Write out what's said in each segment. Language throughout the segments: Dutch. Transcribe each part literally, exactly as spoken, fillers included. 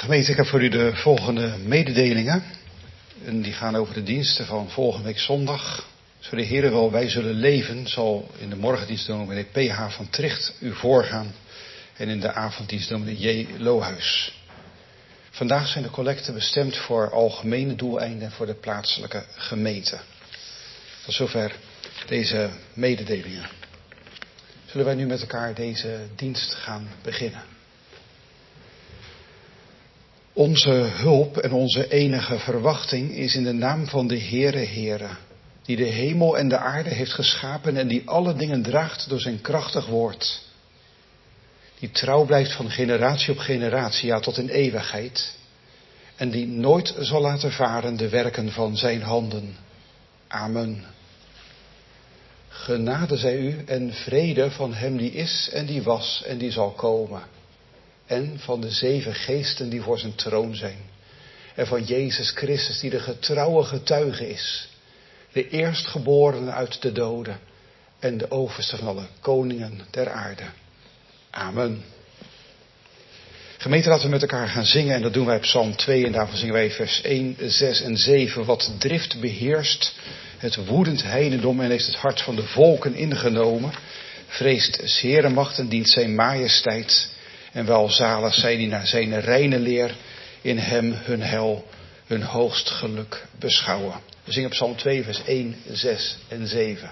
Gemeente, ik heb voor u de volgende mededelingen. En die gaan over de diensten van volgende week zondag. Zo de Heere wil, wij zullen leven, zal in de morgendienst dominee P H van Tricht u voorgaan. En in de avonddienst dominee J. Lohuis. Vandaag zijn de collecten bestemd voor algemene doeleinden voor de plaatselijke gemeente. Tot zover deze mededelingen. Zullen wij nu met elkaar deze dienst gaan beginnen? Onze hulp en onze enige verwachting is in de naam van de Heere Heere, die de hemel en de aarde heeft geschapen en die alle dingen draagt door zijn krachtig woord. Die trouw blijft van generatie op generatie, ja tot in eeuwigheid. En die nooit zal laten varen de werken van zijn handen. Amen. Genade zij u en vrede van hem die is en die was en die zal komen. En van de zeven geesten die voor zijn troon zijn. En van Jezus Christus die de getrouwe getuige is. De eerstgeborene uit de doden. En de overste van alle koningen der aarde. Amen. Gemeente, laten we met elkaar gaan zingen. En dat doen wij op Psalm twee. En daarvan zingen wij vers één, zes en zeven. Wat drift beheerst het woedend heidendom en heeft het hart van de volken ingenomen. Vreest 's Heeren macht en dient zijn majesteit. En welzalig zij die naar zijn reine leer in hem hun heil, hun hoogst geluk beschouwen. We zingen op Psalm twee, vers één, zes en zeven.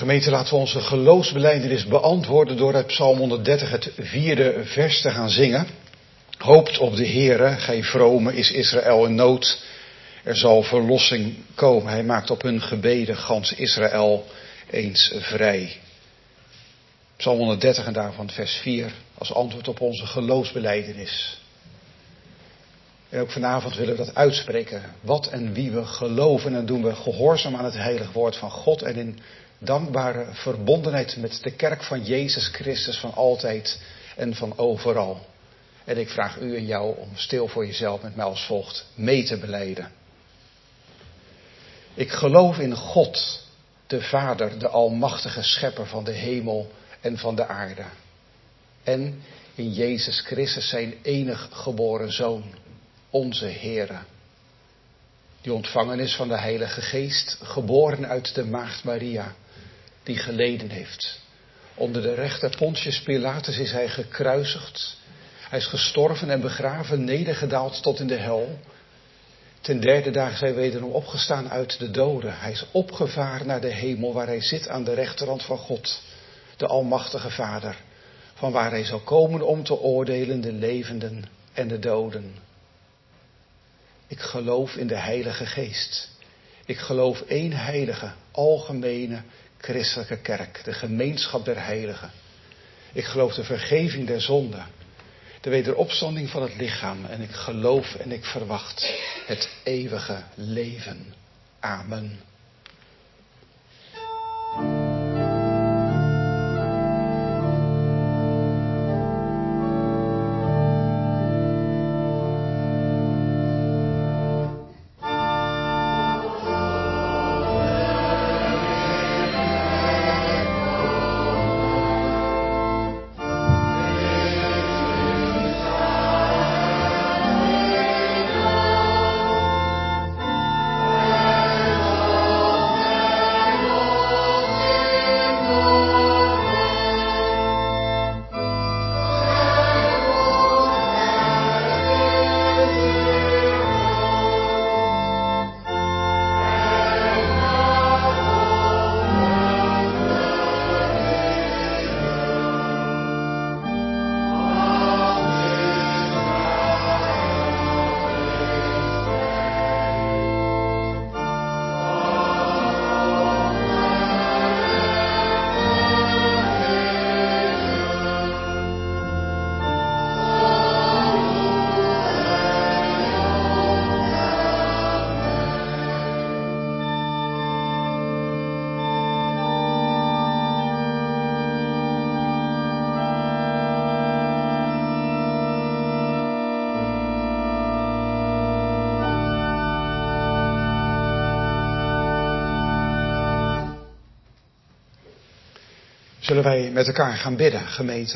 Gemeente, laten we onze geloofsbelijdenis beantwoorden door uit Psalm honderddertig het vierde vers te gaan zingen. Hoopt op de Heere, gij vrome, is Israël in nood. Er zal verlossing komen. Hij maakt op hun gebeden gans Israël eens vrij. Psalm honderddertig en daarvan vers vier als antwoord op onze geloofsbelijdenis. En ook vanavond willen we dat uitspreken. Wat en wie we geloven en doen we gehoorzaam aan het heilig woord van God en in dankbare verbondenheid met de kerk van Jezus Christus van altijd en van overal. En ik vraag u en jou om stil voor jezelf met mij als volgt mee te belijden. Ik geloof in God, de Vader, de almachtige schepper van de hemel en van de aarde. En in Jezus Christus zijn enig geboren Zoon, onze Heere. Die ontvangen is van de Heilige Geest, geboren uit de Maagd Maria, die geleden heeft. Onder de rechter Pontius Pilatus is hij gekruisigd. Hij is gestorven en begraven, nedergedaald tot in de hel. Ten derde dag is hij wederom opgestaan uit de doden. Hij is opgevaren naar de hemel waar hij zit aan de rechterhand van God, de Almachtige Vader, van waar hij zal komen om te oordelen de levenden en de doden. Ik geloof in de Heilige Geest. Ik geloof één heilige, algemene, christelijke kerk, de gemeenschap der heiligen. Ik geloof de vergeving der zonden, de wederopstanding van het lichaam en ik geloof en ik verwacht het eeuwige leven. Amen. Zullen wij met elkaar gaan bidden, gemeente?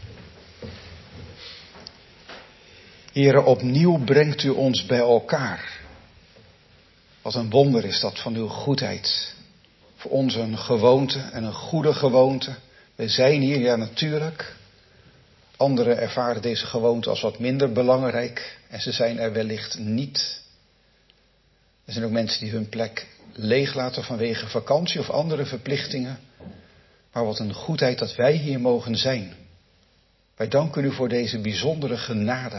Heere, opnieuw brengt u ons bij elkaar. Wat een wonder is dat van uw goedheid. Voor ons een gewoonte en een goede gewoonte. We zijn hier, ja natuurlijk. Anderen ervaren deze gewoonte als wat minder belangrijk. En ze zijn er wellicht niet. Er zijn ook mensen die hun plek leeglaten vanwege vakantie of andere verplichtingen. Maar wat een goedheid dat wij hier mogen zijn. Wij danken u voor deze bijzondere genade.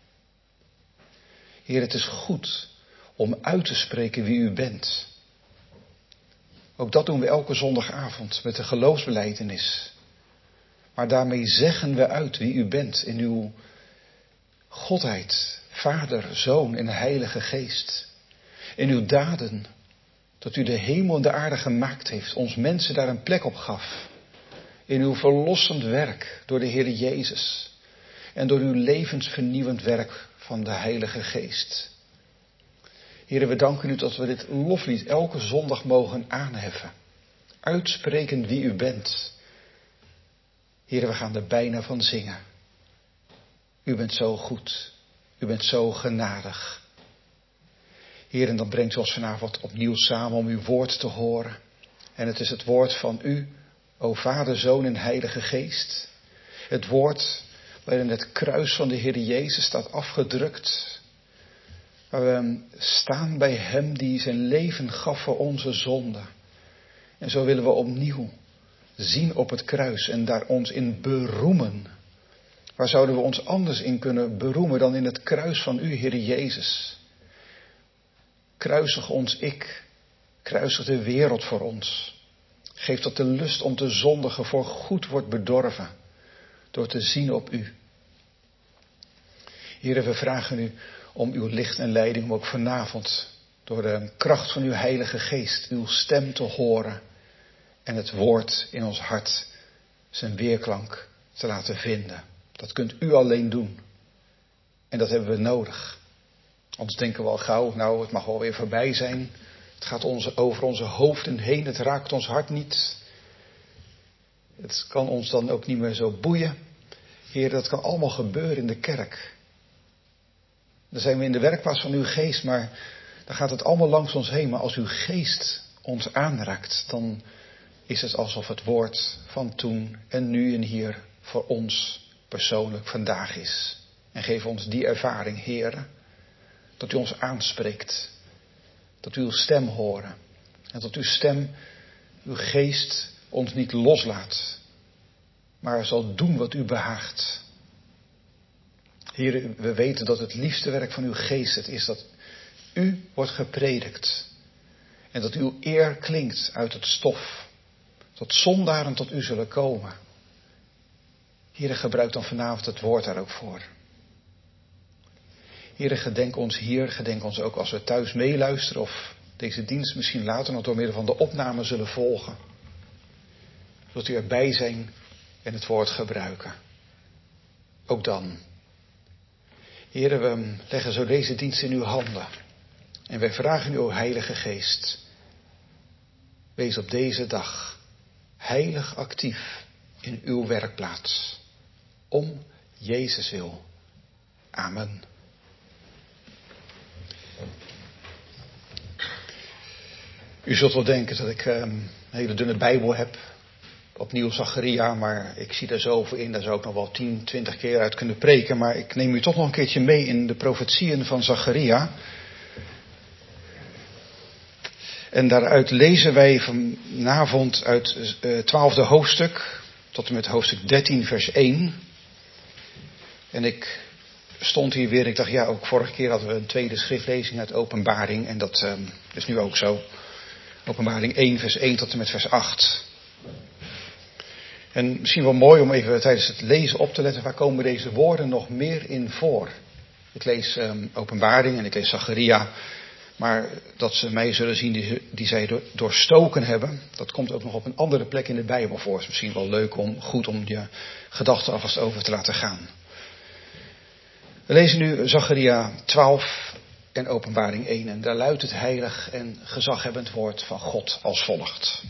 Heer, het is goed om uit te spreken wie u bent. Ook dat doen we elke zondagavond met de geloofsbelijdenis. Maar daarmee zeggen we uit wie u bent in uw Godheid, Vader, Zoon en Heilige Geest. In uw daden, dat u de hemel en de aarde gemaakt heeft, ons mensen daar een plek op gaf. In uw verlossend werk door de Heer Jezus en door uw levensvernieuwend werk van de Heilige Geest. Heere, we danken u dat we dit loflied elke zondag mogen aanheffen. Uitspreken wie u bent. Heere, we gaan er bijna van zingen. U bent zo goed. U bent zo genadig. Heer, en dan brengt u ons vanavond opnieuw samen om uw woord te horen. En het is het woord van u, o Vader, Zoon en Heilige Geest. Het woord waarin het kruis van de Heer Jezus staat afgedrukt. Waar we staan bij hem die zijn leven gaf voor onze zonde. En zo willen we opnieuw zien op het kruis en daar ons in beroemen. Waar zouden we ons anders in kunnen beroemen dan in het kruis van u, Heer Jezus? Kruisig ons ik, kruisig de wereld voor ons. Geef dat de lust om te zondigen voor goed wordt bedorven door te zien op u. Heer, we vragen u om uw licht en leiding, om ook vanavond door de kracht van uw Heilige Geest uw stem te horen en het woord in ons hart zijn weerklank te laten vinden. Dat kunt u alleen doen. En dat hebben we nodig. Anders denken we al gauw, nou het mag wel weer voorbij zijn. Het gaat onze, over onze hoofden heen, het raakt ons hart niet. Het kan ons dan ook niet meer zo boeien. Heer, dat kan allemaal gebeuren in de kerk. Dan zijn we in de werkplaats van uw geest, maar dan gaat het allemaal langs ons heen. Maar als uw geest ons aanraakt, dan is het alsof het woord van toen en nu en hier voor ons persoonlijk vandaag is. En geef ons die ervaring, Heer, dat u ons aanspreekt. Dat u uw stem horen. En dat uw stem, uw geest ons niet loslaat, maar zal doen wat u behaagt. Heer, we weten dat het liefste werk van uw geest het is dat u wordt gepredikt. En dat uw eer klinkt uit het stof. Dat zondaren tot u zullen komen. Heer, gebruik dan vanavond het woord daar ook voor. Heer, gedenk ons hier, gedenk ons ook als we thuis meeluisteren of deze dienst misschien later nog door middel van de opname zullen volgen. Wilt u erbij zijn en het woord gebruiken. Ook dan. Heer, we leggen zo deze dienst in uw handen. En wij vragen u, o Heilige Geest, wees op deze dag heilig actief in uw werkplaats. Om Jezus wil. Amen. U zult wel denken dat ik een hele dunne Bijbel heb. Opnieuw Zacharia, maar ik zie er zoveel in. Daar zou ik nog wel tien, twintig keer uit kunnen preken. Maar ik neem u toch nog een keertje mee in de profetieën van Zacharia. En daaruit lezen wij vanavond uit het twaalfde hoofdstuk tot en met hoofdstuk dertien vers één. En ik stond hier weer, ik dacht ja, ook vorige keer hadden we een tweede schriftlezing uit Openbaring. En dat uh, is nu ook zo. Openbaring één vers één tot en met vers acht. En misschien wel mooi om even tijdens het lezen op te letten, waar komen deze woorden nog meer in voor? Ik lees um, Openbaring en ik lees Zacharia. Maar dat ze mij zullen zien die, die zij doorstoken hebben, dat komt ook nog op een andere plek in de Bijbel voor. Het is misschien wel leuk om, goed om je gedachten alvast over te laten gaan. We lezen nu Zacharia twaalf en Openbaring één. En daar luidt het heilig en gezaghebbend woord van God als volgt.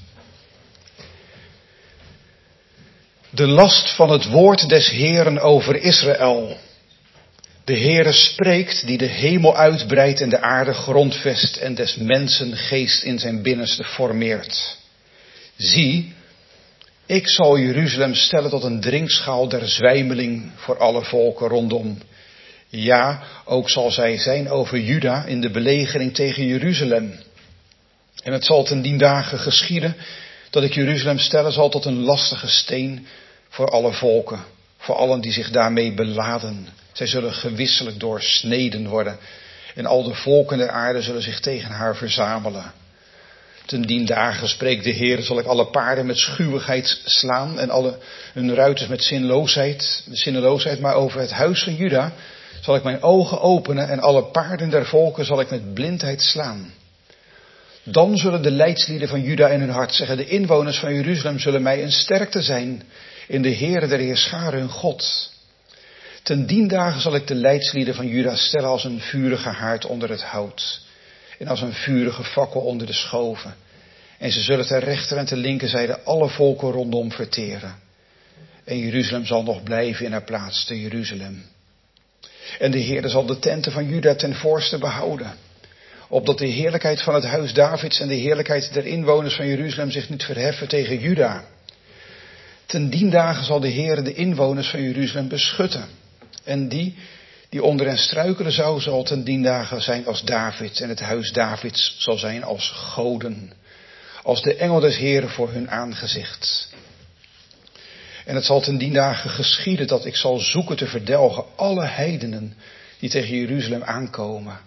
De last van het woord des Heeren over Israël. De Heere spreekt die de hemel uitbreidt en de aarde grondvest en des mensen geest in zijn binnenste formeert. Zie, ik zal Jeruzalem stellen tot een drinkschaal der zwijmeling voor alle volken rondom. Ja, ook zal zij zijn over Juda in de belegering tegen Jeruzalem. En het zal ten dien dagen geschieden dat ik Jeruzalem stellen zal tot een lastige steen voor alle volken, voor allen die zich daarmee beladen. Zij zullen gewisselijk doorsneden worden en al de volken der aarde zullen zich tegen haar verzamelen. Ten dien dagen, spreekt de Heer, zal ik alle paarden met schuwigheid slaan en alle hun ruiters met zinloosheid, met zinneloosheid, maar over het huis van Juda zal ik mijn ogen openen en alle paarden der volken zal ik met blindheid slaan. Dan zullen de leidslieden van Juda in hun hart zeggen, de inwoners van Jeruzalem zullen mij een sterkte zijn in de Heere der Heerscharen hun God. Ten dien dagen zal ik de leidslieden van Juda stellen als een vurige haard onder het hout en als een vurige fakkel onder de schoven. En ze zullen ter rechter en ter linkerzijde alle volken rondom verteren. En Jeruzalem zal nog blijven in haar plaats te Jeruzalem. En de Heere zal de tenten van Juda ten voorste behouden, opdat de heerlijkheid van het huis Davids en de heerlijkheid der inwoners van Jeruzalem zich niet verheffen tegen Juda. Ten dien dagen zal de Heere de inwoners van Jeruzalem beschutten. En die, die onder hen struikelen zou, zal ten dien dagen zijn als David. En het huis Davids zal zijn als goden. als de engel des Heeren voor hun aangezicht. En het zal ten dien dagen geschieden dat ik zal zoeken te verdelgen alle heidenen die tegen Jeruzalem aankomen.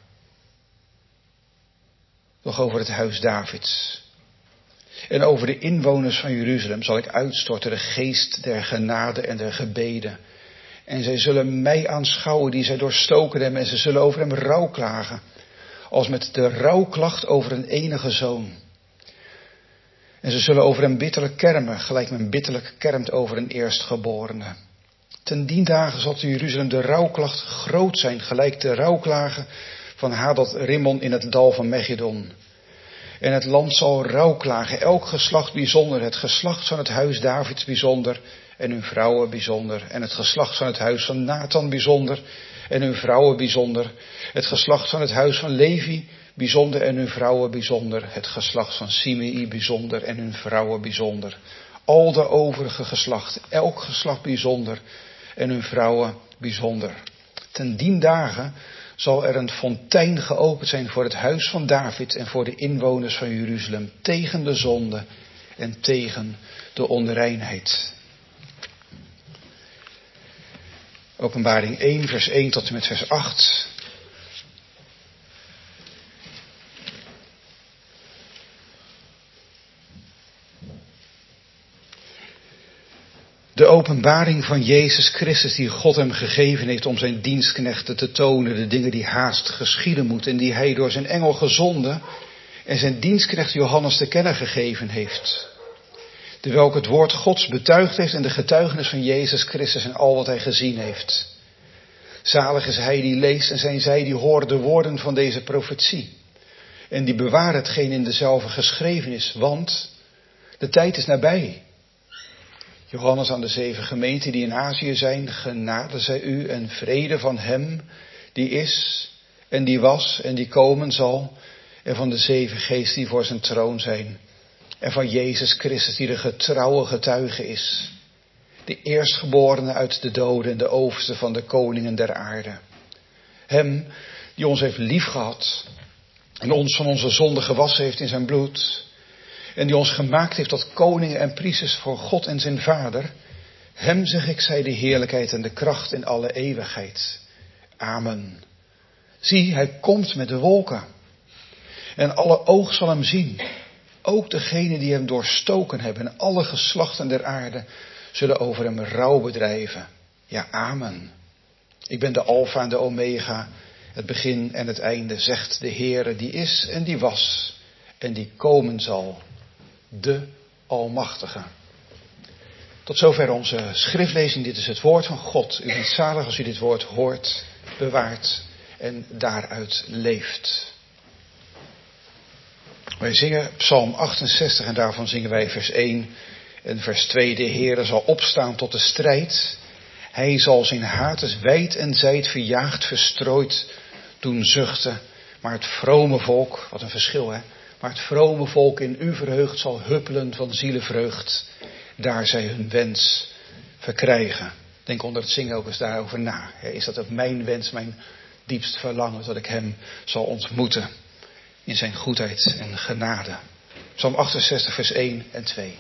Doch over het huis Davids en over de inwoners van Jeruzalem zal ik uitstorten de geest der genade en der gebeden. En zij zullen mij aanschouwen die zij doorstoken hebben en ze zullen over hem rouw klagen, als met de rouwklacht over een enige zoon. En ze zullen over hem bitterlijk kermen, gelijk men bitterlijk kermt over een eerstgeborene. Ten dien dagen zal te Jeruzalem de rouwklacht groot zijn, gelijk de rouwklagen van Hadad Rimmon in het dal van Megiddon. En het land zal rouwklagen, elk geslacht bijzonder, het geslacht van het huis Davids bijzonder en hun vrouwen bijzonder. En het geslacht van het huis van Nathan bijzonder en hun vrouwen bijzonder. Het geslacht van het huis van Levi bijzonder en hun vrouwen bijzonder. Het geslacht van Simei bijzonder en hun vrouwen bijzonder. Al de overige geslachten, elk geslacht bijzonder en hun vrouwen bijzonder. Ten dien dagen zal er een fontein geopend zijn voor het huis van David en voor de inwoners van Jeruzalem, tegen de zonde en tegen de onreinheid. Openbaring één, vers één tot en met vers acht. De openbaring van Jezus Christus die God hem gegeven heeft om zijn dienstknechten te tonen, de dingen die haast geschieden moeten en die hij door zijn engel gezonden en zijn dienstknecht Johannes te kennen gegeven heeft. Terwijl het woord Gods betuigd heeft en de getuigenis van Jezus Christus en al wat hij gezien heeft. Zalig is hij die leest en zijn zij die horen de woorden van deze profetie. En die bewaren hetgeen in dezelfde geschreven is, want de tijd is nabij. Johannes aan de zeven gemeenten die in Azië zijn, genade zij u en vrede van hem die is en die was en die komen zal. En van de zeven geesten die voor zijn troon zijn. En van Jezus Christus die de getrouwe getuige is. De eerstgeborene uit de doden en de overste van de koningen der aarde. Hem die ons heeft liefgehad en ons van onze zonde gewassen heeft in zijn bloed. En die ons gemaakt heeft tot koningen en priesters voor God en zijn Vader. Hem zeg ik zij de heerlijkheid en de kracht in alle eeuwigheid. Amen. Zie, hij komt met de wolken. En alle oog zal hem zien. Ook degenen die hem doorstoken hebben en alle geslachten der aarde zullen over hem rouw bedrijven. Ja, amen. Ik ben de Alfa en de Omega, het begin en het einde, zegt de Heere die is en die was en die komen zal. De Almachtige. Tot zover onze schriftlezing. Dit is het woord van God. U bent zalig als u dit woord hoort, bewaart en daaruit leeft. Wij zingen Psalm achtenzestig en daarvan zingen wij vers één en vers twee. De Heere zal opstaan tot de strijd. Hij zal zijn haters wijd en zijd verjaagd, verstrooid doen zuchten. Maar het vrome volk, wat een verschil hè. Maar het vrome volk in u verheugd zal huppelen van zielenvreugd. Daar zij hun wens verkrijgen. Denk onder het zingen ook eens daarover na. Is dat ook mijn wens, mijn diepst verlangen, dat ik hem zal ontmoeten. In zijn goedheid en genade. Psalm achtenzestig vers één en twee.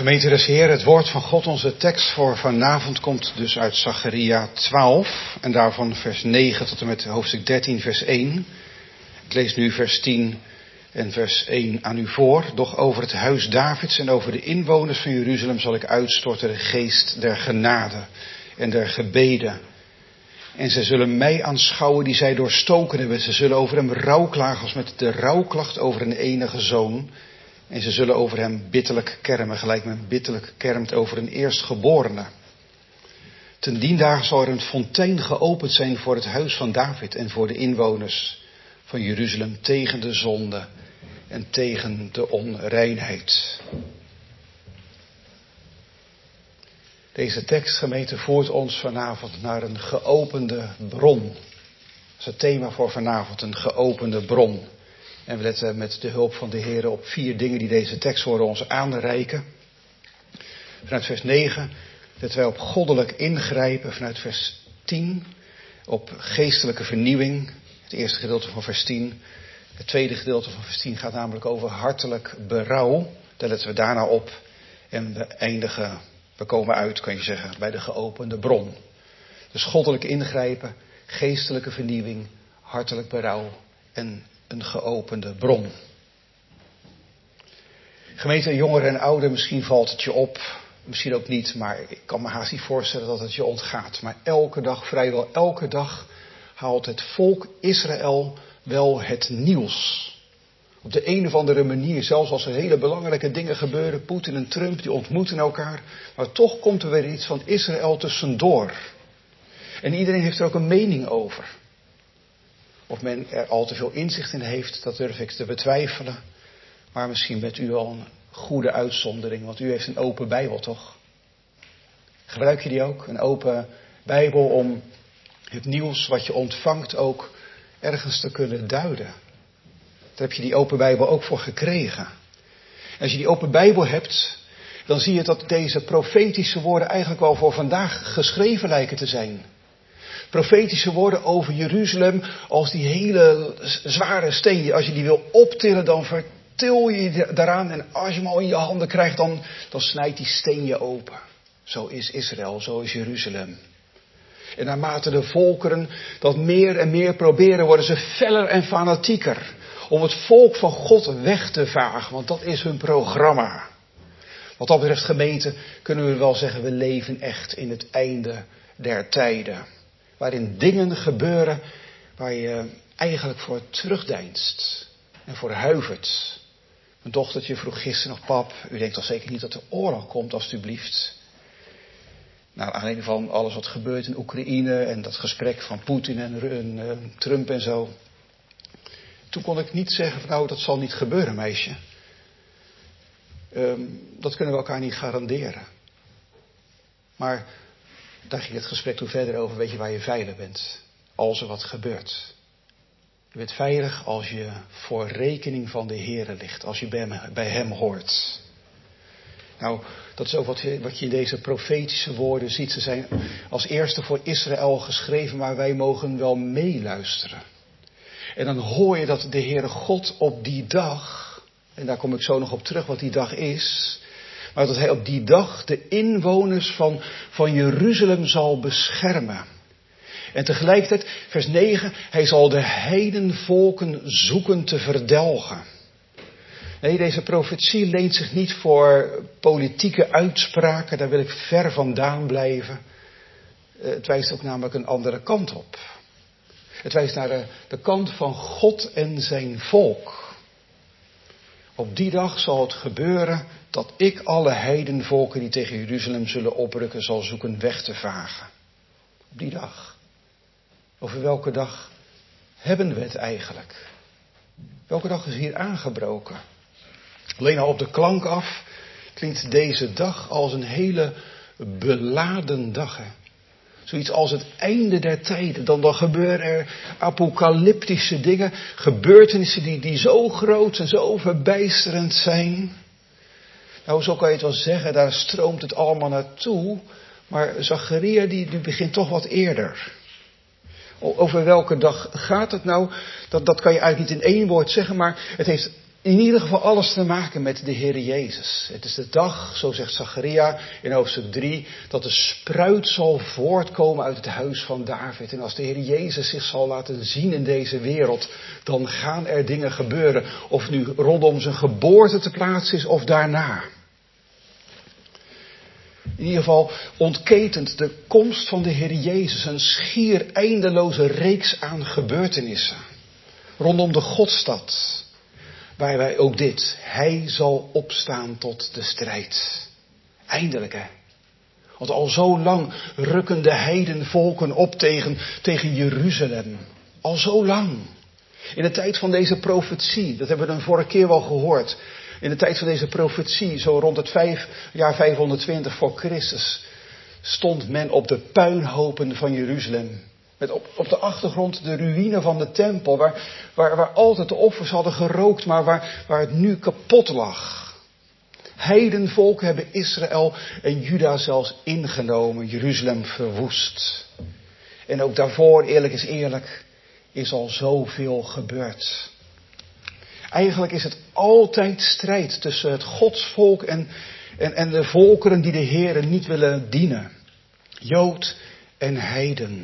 Gemeente des Heer, het woord van God, onze tekst voor vanavond komt dus uit Zacharia twaalf en daarvan vers negen tot en met hoofdstuk dertien vers één. Ik lees nu vers tien en vers één aan u voor. Doch over het huis Davids en over de inwoners van Jeruzalem zal ik uitstorten de geest der genade en der gebeden. En zij zullen mij aanschouwen die zij doorstoken hebben. Ze zullen over hem rouwklagen als met de rouwklacht over een enige zoon. En ze zullen over hem bitterlijk kermen, gelijk men bitterlijk kermt over een eerstgeborene. Ten dien dagen zal er een fontein geopend zijn voor het huis van David en voor de inwoners van Jeruzalem tegen de zonde en tegen de onreinheid. Deze tekst, gemeente, voert ons vanavond naar een geopende bron. Dat is het thema voor vanavond, een geopende bron. En we letten met de hulp van de Heer op vier dingen die deze tekst horen ons aanreiken. Vanuit vers negen letten wij op goddelijk ingrijpen. Vanuit vers tien op geestelijke vernieuwing. Het eerste gedeelte van vers tien. Het tweede gedeelte van vers tien gaat namelijk over hartelijk berouw. Daar letten we daarna op. En we eindigen, we komen uit, kan je zeggen, bij de geopende bron. Dus goddelijk ingrijpen, geestelijke vernieuwing, hartelijk berouw en een geopende bron. Gemeente, jongeren en ouderen, misschien valt het je op, misschien ook niet, maar ik kan me haast niet voorstellen dat het je ontgaat. Maar elke dag, vrijwel elke dag, haalt het volk Israël wel het nieuws. Op de een of andere manier, zelfs als er hele belangrijke dingen gebeuren, Poetin en Trump, die ontmoeten elkaar, maar toch komt er weer iets van Israël tussendoor. En iedereen heeft er ook een mening over. Of men er al te veel inzicht in heeft, dat durf ik te betwijfelen. Maar misschien bent u wel een goede uitzondering, want u heeft een open Bijbel, toch? Gebruik je die ook? Een open Bijbel om het nieuws wat je ontvangt ook ergens te kunnen duiden. Daar heb je die open Bijbel ook voor gekregen. En als je die open Bijbel hebt, dan zie je dat deze profetische woorden eigenlijk wel voor vandaag geschreven lijken te zijn. Profetische woorden over Jeruzalem als die hele zware steen. Als je die wil optillen, dan vertil je je daaraan. En als je hem al in je handen krijgt, dan, dan snijdt die steen je open. Zo is Israël, zo is Jeruzalem. En naarmate de volkeren dat meer en meer proberen, worden ze feller en fanatieker. Om het volk van God weg te vagen, want dat is hun programma. Wat dat betreft, gemeente, kunnen we wel zeggen, we leven echt in het einde der tijden. Waarin dingen gebeuren waar je eigenlijk voor terugdeinst en voor huivert. Mijn dochtertje vroeg gisteren nog, pap, u denkt toch zeker niet dat er oorlog komt, alstublieft? Nou, aanleiding van alles wat gebeurt in Oekraïne en dat gesprek van Poetin en, en uh, Trump en zo. Toen kon ik niet zeggen, van, nou, dat zal niet gebeuren, meisje. Um, dat kunnen we elkaar niet garanderen. Maar daar ging het gesprek toen verder over, weet je waar je veilig bent, als er wat gebeurt. Je bent veilig als je voor rekening van de Heere ligt, als je bij hem, bij hem hoort. Nou, dat is ook wat je, wat je in deze profetische woorden ziet. Ze zijn als eerste voor Israël geschreven, maar wij mogen wel meeluisteren. En dan hoor je dat de Heere God op die dag, en daar kom ik zo nog op terug wat die dag is, maar dat hij op die dag de inwoners van, van Jeruzalem zal beschermen. En tegelijkertijd, vers negen, hij zal de heidenvolken zoeken te verdelgen. Nee, deze profetie leent zich niet voor politieke uitspraken, daar wil ik ver vandaan blijven. Het wijst ook namelijk een andere kant op. Het wijst naar de, de kant van God en zijn volk. Op die dag zal het gebeuren dat ik alle heidenvolken die tegen Jeruzalem zullen oprukken zal zoeken weg te vagen. Op die dag. Over welke dag hebben we het eigenlijk? Welke dag is hier aangebroken? Alleen al op de klank af klinkt deze dag als een hele beladen dag. Hè? Zoiets als het einde der tijden. Dan, dan gebeuren er apocalyptische dingen. Gebeurtenissen die, die zo groot en zo verbijsterend zijn. Nou, zo kan je het wel zeggen. Daar stroomt het allemaal naartoe. Maar Zacharia die, die begint toch wat eerder. Over welke dag gaat het nou? Dat, dat kan je eigenlijk niet in één woord zeggen. Maar het heeft in ieder geval alles te maken met de Heer Jezus. Het is de dag, zo zegt Zacharia in hoofdstuk drie, dat de spruit zal voortkomen uit het huis van David. En als de Heer Jezus zich zal laten zien in deze wereld, dan gaan er dingen gebeuren. Of nu rondom zijn geboorte te plaatsen is of daarna. In ieder geval ontketent de komst van de Heer Jezus een schier eindeloze reeks aan gebeurtenissen. Rondom de Godstad. Waar wij ook dit, hij zal opstaan tot de strijd. Eindelijk hè. Want al zo lang rukken de heidenvolken op tegen, tegen Jeruzalem. Al zo lang. In de tijd van deze profetie, dat hebben we een vorige keer wel gehoord. In de tijd van deze profetie, zo rond het vijf, jaar vijfhonderdtwintig voor Christus, stond men op de puinhopen van Jeruzalem. Met op, op de achtergrond de ruïne van de tempel, waar, waar, waar altijd de offers hadden gerookt, maar waar, waar het nu kapot lag. Heidenvolken hebben Israël en Juda zelfs ingenomen, Jeruzalem verwoest. En ook daarvoor, eerlijk is eerlijk, is al zoveel gebeurd. Eigenlijk is het altijd strijd tussen het godsvolk en, en, en de volkeren die de Heere niet willen dienen. Jood en heiden.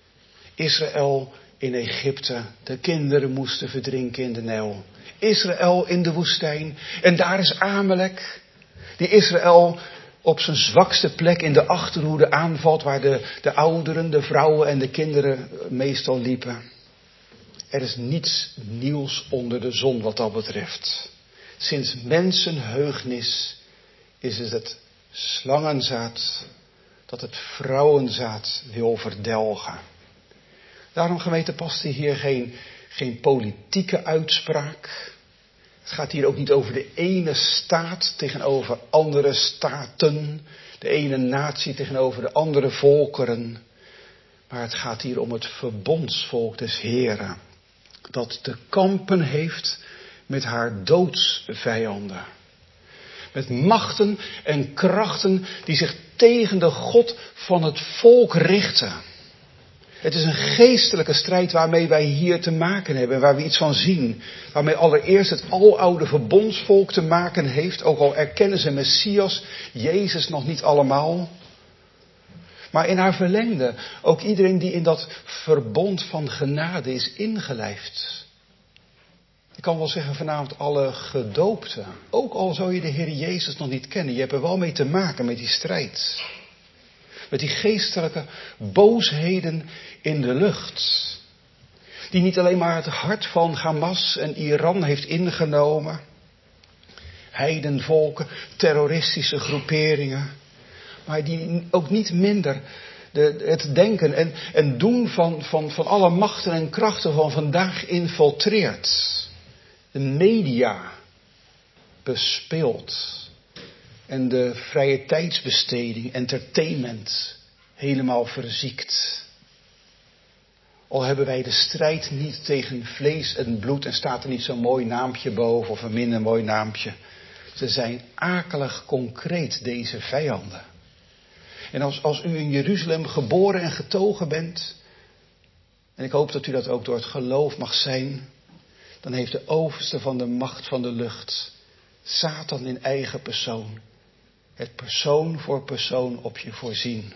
Israël in Egypte, de kinderen moesten verdrinken in de Nijl. Israël in de woestijn. En daar is Amalek, die Israël op zijn zwakste plek in de achterhoede aanvalt, waar de, de ouderen, de vrouwen en de kinderen meestal liepen. Er is niets nieuws onder de zon wat dat betreft. Sinds mensenheugnis is het het slangenzaad dat het vrouwenzaad wil verdelgen. Daarom, gemeente, past hier geen, geen politieke uitspraak. Het gaat hier ook niet over de ene staat tegenover andere staten. De ene natie tegenover de andere volkeren. Maar het gaat hier om het verbondsvolk des Heren. Dat te kampen heeft met haar doodsvijanden. Met machten en krachten die zich tegen de God van het volk richten. Het is een geestelijke strijd waarmee wij hier te maken hebben. Waar we iets van zien. Waarmee allereerst het aloude verbondsvolk te maken heeft. Ook al erkennen ze Messias, Jezus nog niet allemaal. Maar in haar verlengde ook iedereen die in dat verbond van genade is ingelijfd. Ik kan wel zeggen vanavond alle gedoopten. Ook al zou je de Heer Jezus nog niet kennen. Je hebt er wel mee te maken met die strijd. Met die geestelijke boosheden in de lucht. Die niet alleen maar het hart van Hamas en Iran heeft ingenomen. Heidenvolken, terroristische groeperingen. Maar die ook niet minder de, het denken en, en doen van, van, van alle machten en krachten van vandaag infiltreert. De media bespeelt. En de vrije tijdsbesteding, entertainment, helemaal verziekt. Al hebben wij de strijd niet tegen vlees en bloed en staat er niet zo'n mooi naampje boven of een minder mooi naampje. Ze zijn akelig concreet, deze vijanden. En als, als u in Jeruzalem geboren en getogen bent, en ik hoop dat u dat ook door het geloof mag zijn, dan heeft de overste van de macht van de lucht, Satan in eigen persoon, het persoon voor persoon op je voorzien.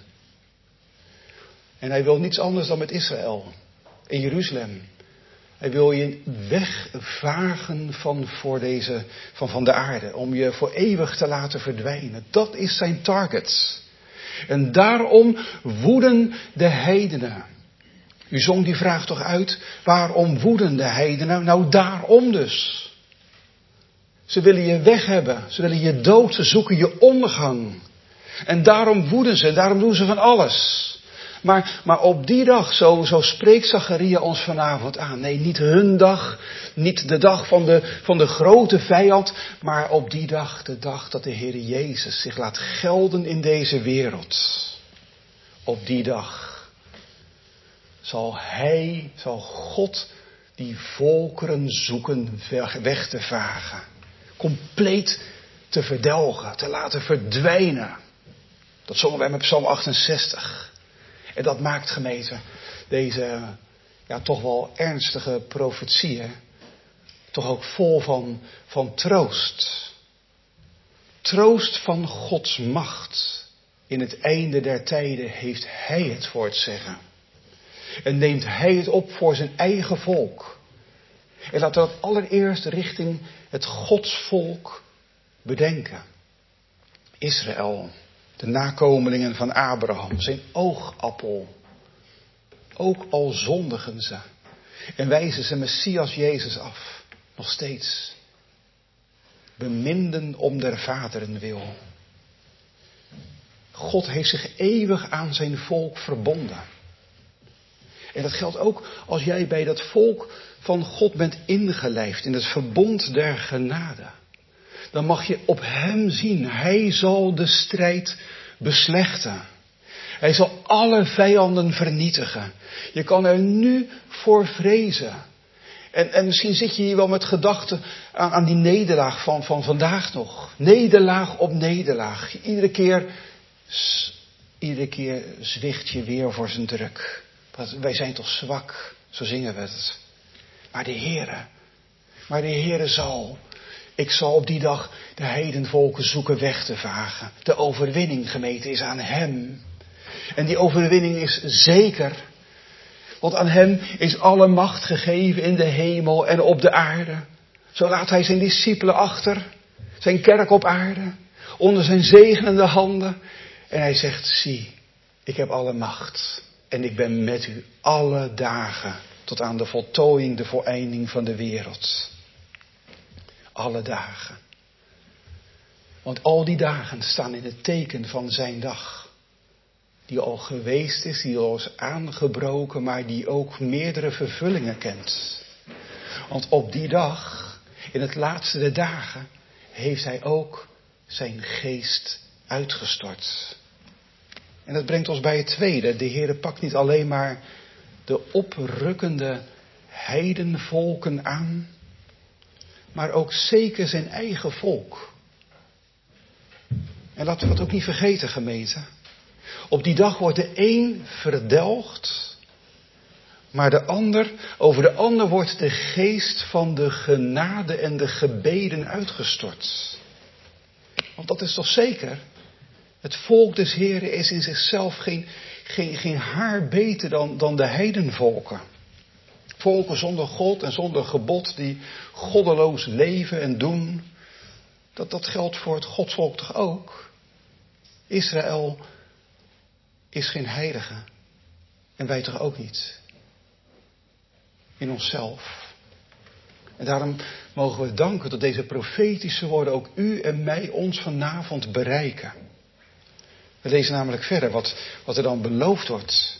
En hij wil niets anders dan met Israël, in Jeruzalem. Hij wil je wegvagen van, voor deze, van, van de aarde, om je voor eeuwig te laten verdwijnen. Dat is zijn target. En daarom woeden de heidenen. U zong die vraag toch uit, waarom woeden de heidenen? Nou, daarom dus. Ze willen je weg hebben, ze willen je dood, ze zoeken je ondergang. En daarom woeden ze, daarom doen ze van alles. Maar, maar op die dag, zo, zo spreekt Zacharia ons vanavond aan. Nee, niet hun dag, niet de dag van de, van de grote vijand, maar op die dag, de dag dat de Heer Jezus zich laat gelden in deze wereld. Op die dag zal Hij, zal God die volkeren zoeken weg te vagen. Compleet te verdelgen, te laten verdwijnen. Dat zongen wij met Psalm achtenzestig. En dat maakt, gemeente, deze ja, toch wel ernstige profetieën toch ook vol van, van troost. Troost van Gods macht. In het einde der tijden heeft Hij het voor het zeggen. En neemt Hij het op voor zijn eigen volk. En laat dat allereerst richting het Godsvolk bedenken. Israël, de nakomelingen van Abraham, zijn oogappel. Ook al zondigen ze en wijzen ze Messias Jezus af. Nog steeds. Beminden om der vaderen wil. God heeft zich eeuwig aan zijn volk verbonden. En dat geldt ook als jij bij dat volk van God bent ingelijfd in het verbond der genade. Dan mag je op hem zien. Hij zal de strijd beslechten. Hij zal alle vijanden vernietigen. Je kan er nu voor vrezen. En, en misschien zit je hier wel met gedachten aan, aan die nederlaag van, van vandaag nog. Nederlaag op nederlaag. Iedere keer, iedere keer zwicht je weer voor zijn druk. Want wij zijn toch zwak, zo zingen we het. Maar de Heere, maar de Heere zal, ik zal op die dag de heidenvolken zoeken weg te vagen. De overwinning gemeten is aan hem. En die overwinning is zeker. Want aan hem is alle macht gegeven in de hemel en op de aarde. Zo laat hij zijn discipelen achter. Zijn kerk op aarde. Onder zijn zegenende handen. En hij zegt, zie, ik heb alle macht. En ik ben met u alle dagen. Tot aan de voltooiing, de voleinding van de wereld. Alle dagen. Want al die dagen staan in het teken van zijn dag. Die al geweest is, die al is aangebroken, maar die ook meerdere vervullingen kent. Want op die dag, in het laatste der dagen, heeft hij ook zijn geest uitgestort. En dat brengt ons bij het tweede. De Heere pakt niet alleen maar de oprukkende heidenvolken aan, maar ook zeker zijn eigen volk. En laten we dat ook niet vergeten, gemeente. Op die dag wordt de een verdelgd, maar de ander, over de ander wordt de geest van de genade en de gebeden uitgestort. Want dat is toch zeker? Het volk des Heren is in zichzelf geen, geen, geen haar beter dan, dan de heidenvolken. Volken zonder God en zonder gebod die goddeloos leven en doen. Dat, dat geldt voor het godsvolk toch ook? Israël is geen heilige. En wij toch ook niet. In onszelf. En daarom mogen we danken dat deze profetische woorden ook u en mij ons vanavond bereiken. We lezen namelijk verder wat, wat er dan beloofd wordt.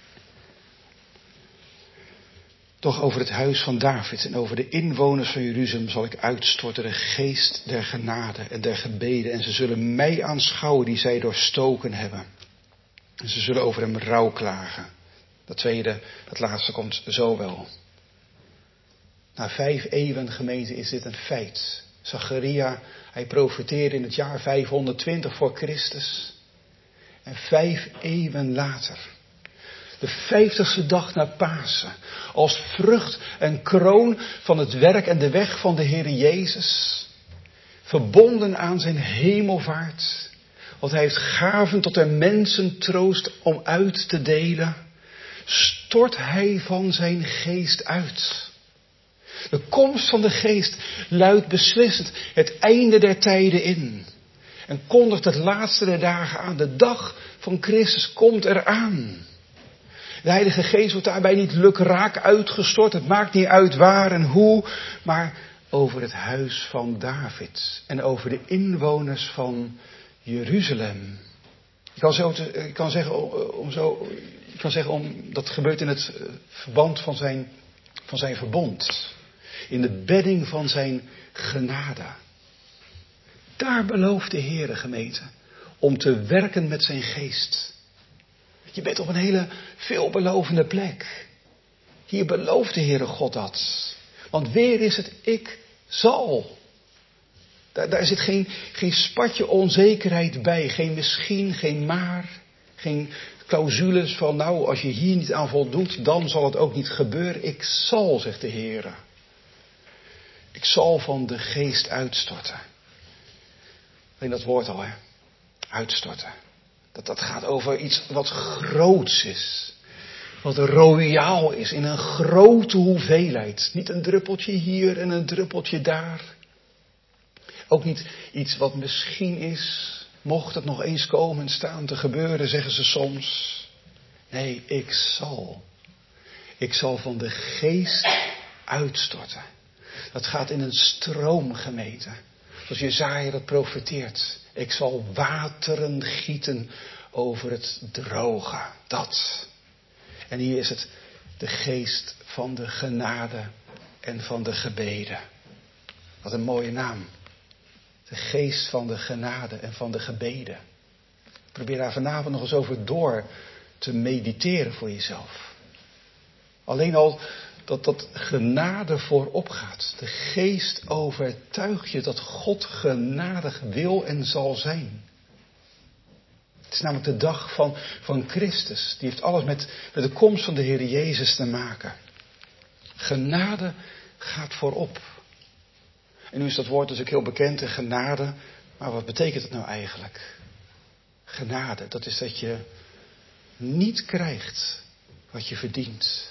Doch over het huis van David en over de inwoners van Jeruzalem zal ik uitstorten de geest der genade en der gebeden. En ze zullen mij aanschouwen die zij doorstoken hebben. En ze zullen over hem rouw klagen. Dat tweede, dat laatste komt zo wel. Na vijf eeuwen, gemeente, is dit een feit. Zacharia, hij profeteerde in het jaar vijfhonderdtwintig voor Christus. En vijf eeuwen later, de vijftigste dag na Pasen, als vrucht en kroon van het werk en de weg van de Heer Jezus, verbonden aan zijn hemelvaart, want hij heeft gaven tot der mensen troost om uit te delen, stort hij van zijn geest uit. De komst van de geest luidt beslissend het einde der tijden in. En kondigt het laatste der dagen aan. De dag van Christus komt eraan. De Heilige Geest wordt daarbij niet lukraak uitgestort. Het maakt niet uit waar en hoe. Maar over het huis van David. En over de inwoners van Jeruzalem. Je kan, zo te, je kan zeggen, om zo, je kan zeggen om, dat gebeurt in het verband van zijn, van zijn verbond. In de bedding van zijn genade. Daar belooft de Heere, gemeente, om te werken met zijn geest. Je bent op een hele veelbelovende plek. Hier belooft de Heere God dat. Want weer is het ik zal. Daar, daar zit geen, geen spatje onzekerheid bij. Geen misschien, geen maar. Geen clausules van nou, als je hier niet aan voldoet, dan zal het ook niet gebeuren. Ik zal, zegt de Heere. Ik zal van de geest uitstorten. Alleen dat woord al, hè. Uitstorten. Dat, dat gaat over iets wat groots is. Wat royaal is in een grote hoeveelheid. Niet een druppeltje hier en een druppeltje daar. Ook niet iets wat misschien is. Mocht het nog eens komen en staan te gebeuren, zeggen ze soms. Nee, ik zal. Ik zal van de geest uitstorten. Dat gaat in een stroom gemeten. Zoals Jesaja dat profeteert. Ik zal wateren gieten over het droge. Dat. En hier is het de geest van de genade en van de gebeden. Wat een mooie naam. De geest van de genade en van de gebeden. Probeer daar vanavond nog eens over door te mediteren voor jezelf. Alleen al dat dat genade voorop gaat. De geest overtuigt je dat God genadig wil en zal zijn. Het is namelijk de dag van, van Christus. Die heeft alles met, met de komst van de Heer Jezus te maken. Genade gaat voorop. En nu is dat woord dus ook heel bekend, de genade. Maar wat betekent het nou eigenlijk? Genade, dat is dat je niet krijgt wat je verdient.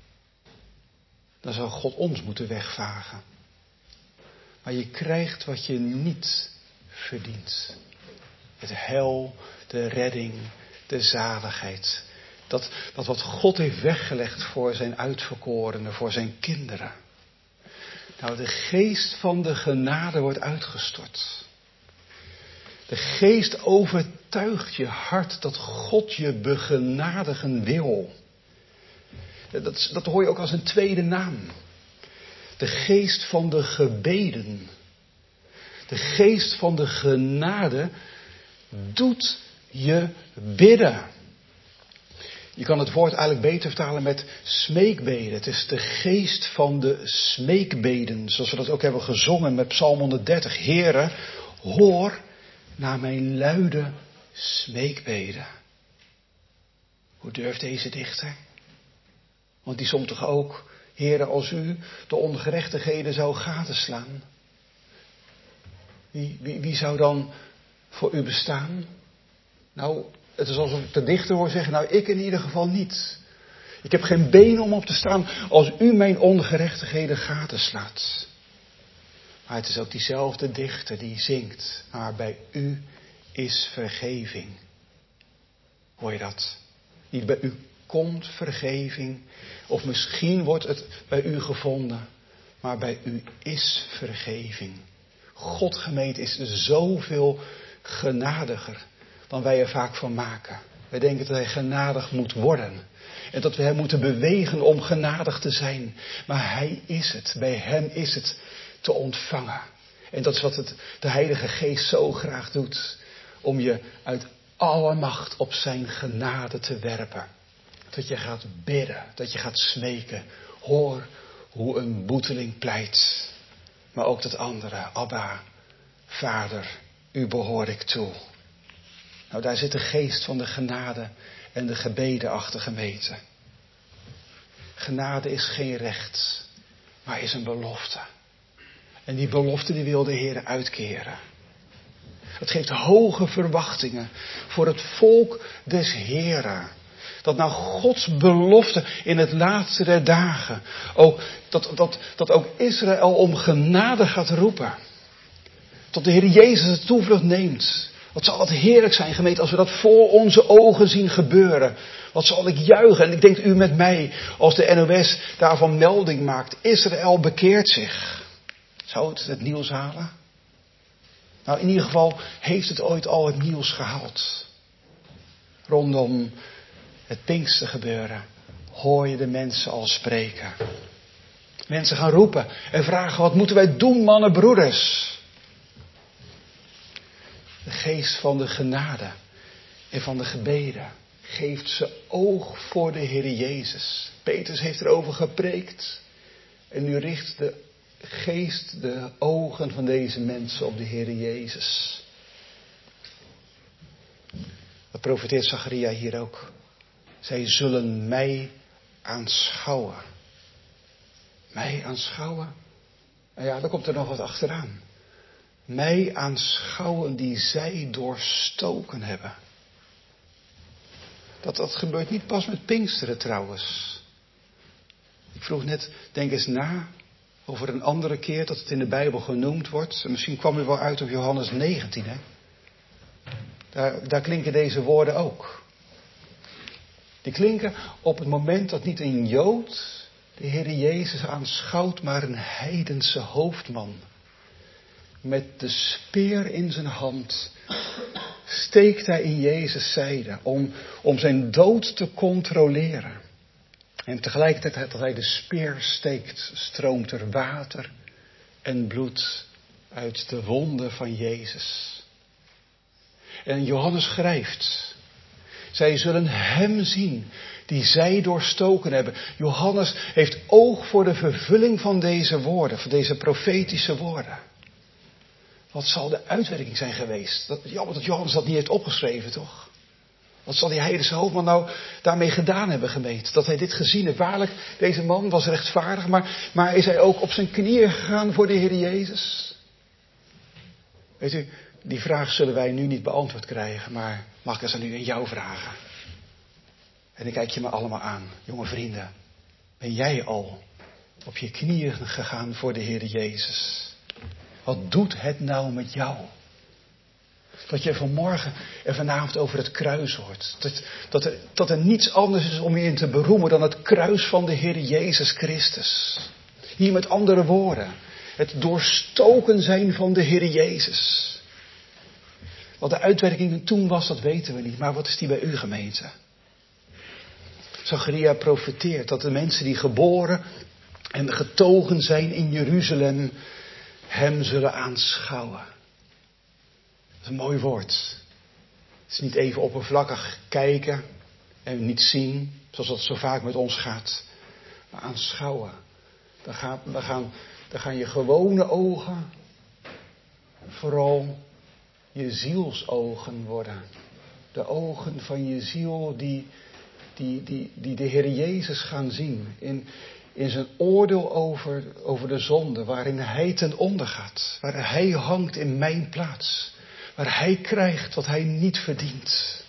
Dan zou God ons moeten wegvagen. Maar je krijgt wat je niet verdient. Het heil, de redding, de zaligheid. Dat, dat wat God heeft weggelegd voor zijn uitverkorenen, voor zijn kinderen. Nou, de geest van de genade wordt uitgestort. De geest overtuigt je hart dat God je begenadigen wil. Dat, dat hoor je ook als een tweede naam. De geest van de gebeden. De geest van de genade doet je bidden. Je kan het woord eigenlijk beter vertalen met smeekbeden. Het is de geest van de smeekbeden. Zoals we dat ook hebben gezongen met Psalm honderddertig. Heere, hoor naar mijn luide smeekbeden. Hoe durft deze dichter? Want die zong toch ook, Heere, als u de ongerechtigheden zou gadeslaan. Wie, wie, wie zou dan voor u bestaan? Nou, het is alsof ik de dichter hoor zeggen, nou ik in ieder geval niet. Ik heb geen been om op te staan als u mijn ongerechtigheden gadeslaat. Maar het is ook diezelfde dichter die zingt, maar bij u is vergeving. Hoor je dat? Niet bij u komt vergeving, of misschien wordt het bij u gevonden, maar bij u is vergeving. God, gemeente, is zoveel genadiger dan wij er vaak van maken. Wij denken dat hij genadig moet worden. En dat we hem moeten bewegen om genadig te zijn. Maar hij is het. Bij hem is het te ontvangen. En dat is wat het, de Heilige Geest zo graag doet. Om je uit alle macht op zijn genade te werpen. Dat je gaat bidden. Dat je gaat smeken. Hoor hoe een boeteling pleit. Maar ook dat andere. Abba, Vader, u behoor ik toe. Nou, daar zit de geest van de genade en de gebeden achter, gemeente. Genade is geen recht, maar is een belofte. En die belofte die wil de Heer uitkeren. Het geeft hoge verwachtingen voor het volk des Heeren. Dat nou Gods belofte in het laatste der dagen, ook, dat, dat, dat ook Israël om genade gaat roepen. Tot de Heer Jezus de toevlucht neemt. Wat zal dat heerlijk zijn, gemeente, als we dat voor onze ogen zien gebeuren. Wat zal ik juichen. En ik denk u met mij, als de N O S daarvan melding maakt. Israël bekeert zich. Zou het het nieuws halen? Nou, in ieder geval heeft het ooit al het nieuws gehaald. Rondom het Pinkstergebeuren hoor je de mensen al spreken. Mensen gaan roepen en vragen, wat moeten wij doen, mannen, broeders? De geest van de genade en van de gebeden geeft ze oog voor de Heer Jezus. Petrus heeft erover gepreekt. En nu richt de geest de ogen van deze mensen op de Heer Jezus. Dat profeteert Zacharia hier ook. Zij zullen mij aanschouwen. Mij aanschouwen? En ja, dan komt er nog wat achteraan. Mij aanschouwen die zij doorstoken hebben. Dat, dat gebeurt niet pas met Pinksteren trouwens. Ik vroeg net, denk eens na over een andere keer dat het in de Bijbel genoemd wordt. En misschien kwam u wel uit op Johannes negentien, hè? Daar, daar klinken deze woorden ook. Die klinken op het moment dat niet een Jood de Heer Jezus aanschouwt, maar een heidense hoofdman. Met de speer in zijn hand steekt hij in Jezus' zijde om, om zijn dood te controleren. En tegelijkertijd dat hij de speer steekt, stroomt er water en bloed uit de wonden van Jezus. En Johannes schrijft, zij zullen hem zien die zij doorstoken hebben. Johannes heeft oog voor de vervulling van deze woorden, van deze profetische woorden. Wat zal de uitwerking zijn geweest? Dat, jammer dat Johannes dat niet heeft opgeschreven, toch? Wat zal die heidense hoofdman nou daarmee gedaan hebben, gemeente? Dat hij dit gezien heeft. Waarlijk, deze man was rechtvaardig, maar, maar is hij ook op zijn knieën gegaan voor de Heer Jezus? Weet u, die vraag zullen wij nu niet beantwoord krijgen, maar mag ik eens aan u en jou vragen? En ik kijk je me allemaal aan, jonge vrienden. Ben jij al op je knieën gegaan voor de Heer Jezus? Wat doet het nou met jou? Dat je vanmorgen en vanavond over het kruis hoort. Dat, dat, er, dat er niets anders is om je in te beroemen dan het kruis van de Heer Jezus Christus. Hier met andere woorden. Het doorstoken zijn van de Heer Jezus. Wat de uitwerking toen was, dat weten we niet. Maar wat is die bij u, gemeente? Zacharia profeteert dat de mensen die geboren en getogen zijn in Jeruzalem hem zullen aanschouwen. Dat is een mooi woord. Het is niet even oppervlakkig kijken en niet zien, zoals dat zo vaak met ons gaat. Maar aanschouwen. Dan gaan, dan gaan, dan gaan je gewone ogen vooral je zielsogen worden. De ogen van je ziel die, die, die, die de Heer Jezus gaan zien. In, in zijn oordeel over, over de zonde, waarin hij ten onder gaat. Waar hij hangt in mijn plaats. Waar hij krijgt wat hij niet verdient.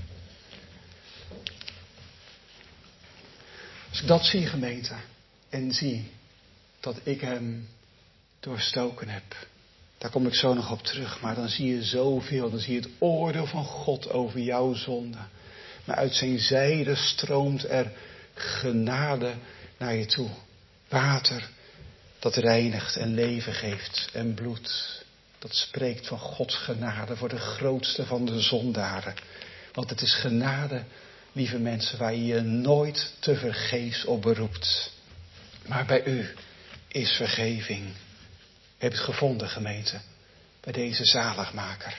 Als ik dat zie, gemeente, en zie dat ik hem doorstoken heb. Daar kom ik zo nog op terug. Maar dan zie je zoveel. Dan zie je het oordeel van God over jouw zonde. Maar uit zijn zijde stroomt er genade naar je toe. Water dat reinigt en leven geeft. En bloed dat spreekt van Gods genade voor de grootste van de zondaren. Want het is genade, lieve mensen, waar je je nooit te vergeefs op beroept. Maar bij u is vergeving. Je hebt het gevonden, gemeente, bij deze zaligmaker.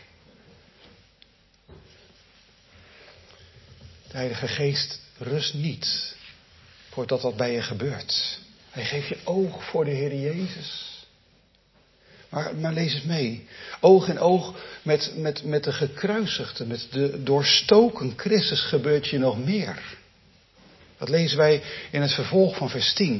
De Heilige Geest rust niet voordat dat bij je gebeurt. Hij geeft je oog voor de Heer Jezus. Maar, maar lees het mee. Oog in oog met, met, met de gekruisigde, met de doorstoken Christus gebeurt je nog meer. Dat lezen wij in het vervolg van vers tien.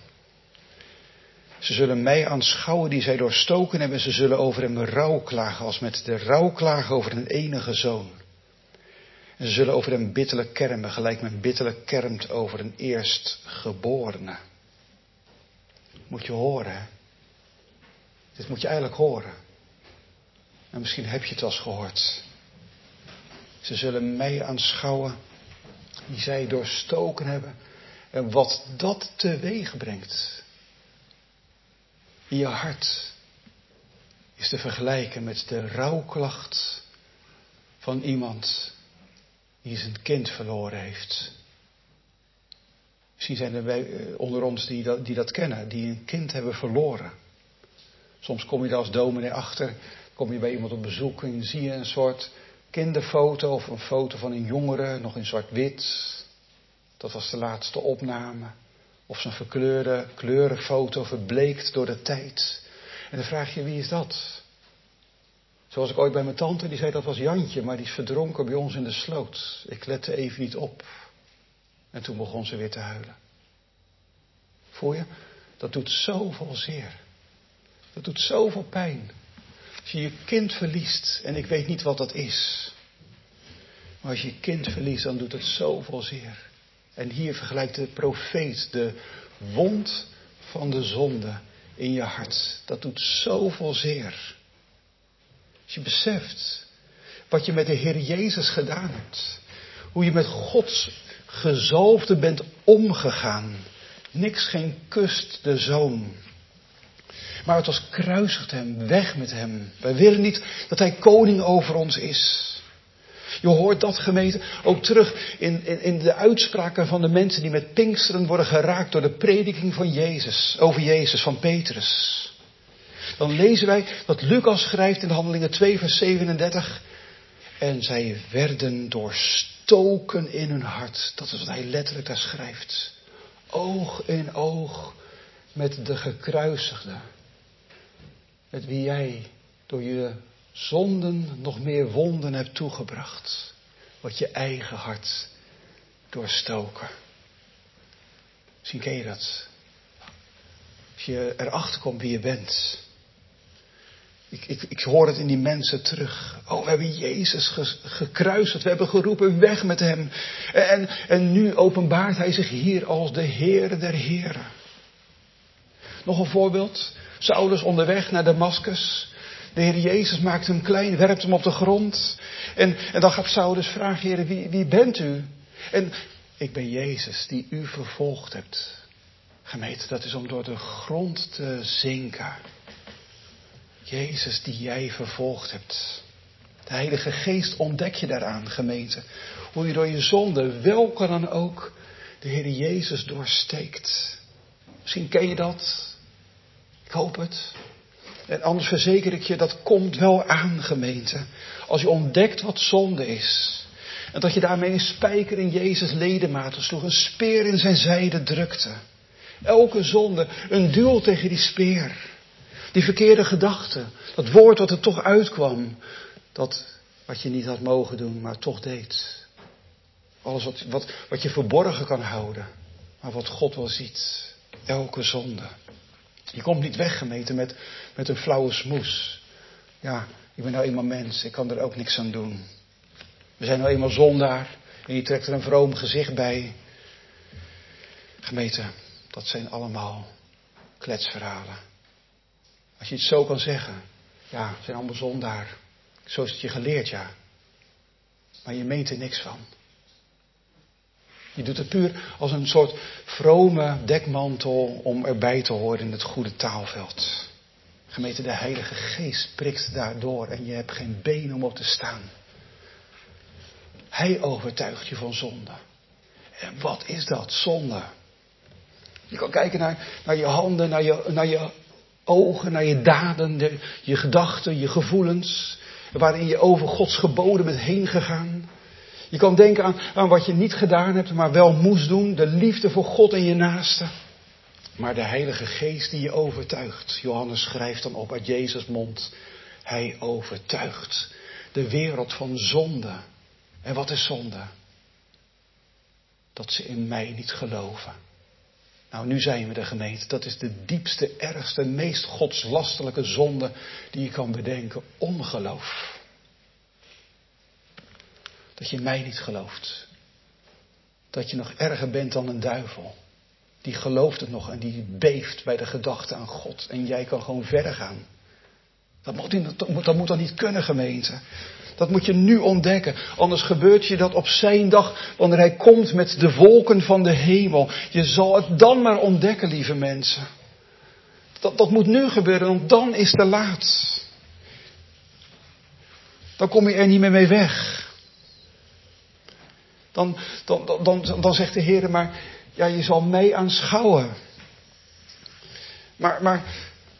Ze zullen mij aanschouwen die zij doorstoken hebben. Ze zullen over hem rouw klagen als met de rouw klagen over een enige zoon. En ze zullen over hem bitterlijk kermen, gelijk men bitterlijk kermt over een eerstgeborene. Moet je horen, hè? Dit moet je eigenlijk horen. En misschien heb je het wel eens gehoord. Ze zullen mij aanschouwen die zij doorstoken hebben. En wat dat teweeg brengt in je hart is te vergelijken met de rouwklacht van iemand die zijn kind verloren heeft. Misschien zijn er bij, onder ons die dat, die dat kennen, die een kind hebben verloren. Soms kom je daar als dominee achter, kom je bij iemand op bezoek en zie je een soort kinderfoto of een foto van een jongere, nog in zwart-wit. Dat was de laatste opname. Of zo'n verkleurde kleurenfoto verbleekt door de tijd. En dan vraag je, wie is dat? Zoals ik ooit bij mijn tante, die zei dat was Jantje, maar die is verdronken bij ons in de sloot. Ik lette even niet op. En toen begon ze weer te huilen. Voel je? Dat doet zoveel zeer. Dat doet zoveel pijn. Als je je kind verliest, en ik weet niet wat dat is. Maar als je je kind verliest, dan doet het zoveel zeer. En hier vergelijkt de profeet de wond van de zonde in je hart. Dat doet zoveel zeer. Als je beseft wat je met de Heer Jezus gedaan hebt. Hoe je met Gods gezalfde bent omgegaan. Niks geen kust de zoon. Maar het was kruisigt hem, weg met hem. Wij willen niet dat hij koning over ons is. Je hoort dat gemeente ook terug in, in, in de uitspraken van de mensen die met Pinksteren worden geraakt door de prediking van Jezus, over Jezus van Petrus. Dan lezen wij dat Lucas schrijft in Handelingen twee vers zevenendertig. En zij werden doorstoken in hun hart. Dat is wat hij letterlijk daar schrijft. Oog in oog met de gekruisigde. Met wie jij door je zonden nog meer wonden hebt toegebracht. Wat je eigen hart doorstoken. Misschien ken je dat. Als je erachter komt wie je bent. Ik, ik, ik hoor het in die mensen terug. Oh, we hebben Jezus ge, gekruisigd. We hebben geroepen weg met hem. En, en nu openbaart hij zich hier als de Heere der Heren. Nog een voorbeeld. Saulus onderweg naar Damaskus. De Heer Jezus maakt hem klein, werpt hem op de grond. En, en dan gaat Saulus vragen, Heer, wie, wie bent u? En ik ben Jezus die u vervolgd hebt. Gemeente, dat is om door de grond te zinken. Jezus die jij vervolgd hebt. De Heilige Geest ontdek je daaraan, gemeente. Hoe je door je zonde, welke dan ook, de Heer Jezus doorsteekt. Misschien ken je dat. Ik hoop het. En anders verzeker ik je, dat komt wel aan, gemeente. Als je ontdekt wat zonde is. En dat je daarmee een spijker in Jezus ledematen sloeg. Een speer in zijn zijde drukte. Elke zonde, een duel tegen die speer. Die verkeerde gedachte. Dat woord wat er toch uitkwam. Dat wat je niet had mogen doen, maar toch deed. Alles wat, wat, wat je verborgen kan houden. Maar wat God wel ziet. Elke zonde. Je komt niet weg, gemeente, met, met een flauwe smoes. Ja, ik ben nou eenmaal mens. Ik kan er ook niks aan doen. We zijn nou eenmaal zondaar. En je trekt er een vroom gezicht bij. Gemeente, dat zijn allemaal kletsverhalen. Als je het zo kan zeggen. Ja, we zijn allemaal zondaar. Zo is het je geleerd, ja. Maar je meent er niks van. Je doet het puur als een soort vrome dekmantel om erbij te horen in het goede taalveld. Gemeente, de Heilige Geest prikt daardoor en je hebt geen been om op te staan. Hij overtuigt je van zonde. En wat is dat, zonde? Je kan kijken naar, naar je handen, naar je, naar je ogen, naar je daden, de, je gedachten, je gevoelens. Waarin je over Gods geboden bent heen gegaan. Je kan denken aan, aan wat je niet gedaan hebt, maar wel moest doen. De liefde voor God en je naaste. Maar de Heilige Geest die je overtuigt. Johannes schrijft dan op uit Jezus' mond. Hij overtuigt de wereld van zonde. En wat is zonde? Dat ze in mij niet geloven. Nou, nu zijn we de gemeente. Dat is de diepste, ergste, meest godslastelijke zonde die je kan bedenken. Ongeloof. Dat je mij niet gelooft. Dat je nog erger bent dan een duivel. Die gelooft het nog en die beeft bij de gedachte aan God. En jij kan gewoon verder gaan. Dat moet, dat moet, dat moet dan niet kunnen, gemeente. Dat moet je nu ontdekken. Anders gebeurt je dat op zijn dag, wanneer hij komt met de wolken van de hemel. Je zal het dan maar ontdekken, lieve mensen. Dat, dat moet nu gebeuren, want dan is het te laat. Dan kom je er niet meer mee weg. Dan, dan, dan, dan, dan zegt de Heer, maar ja, je zal mij aanschouwen. Maar, maar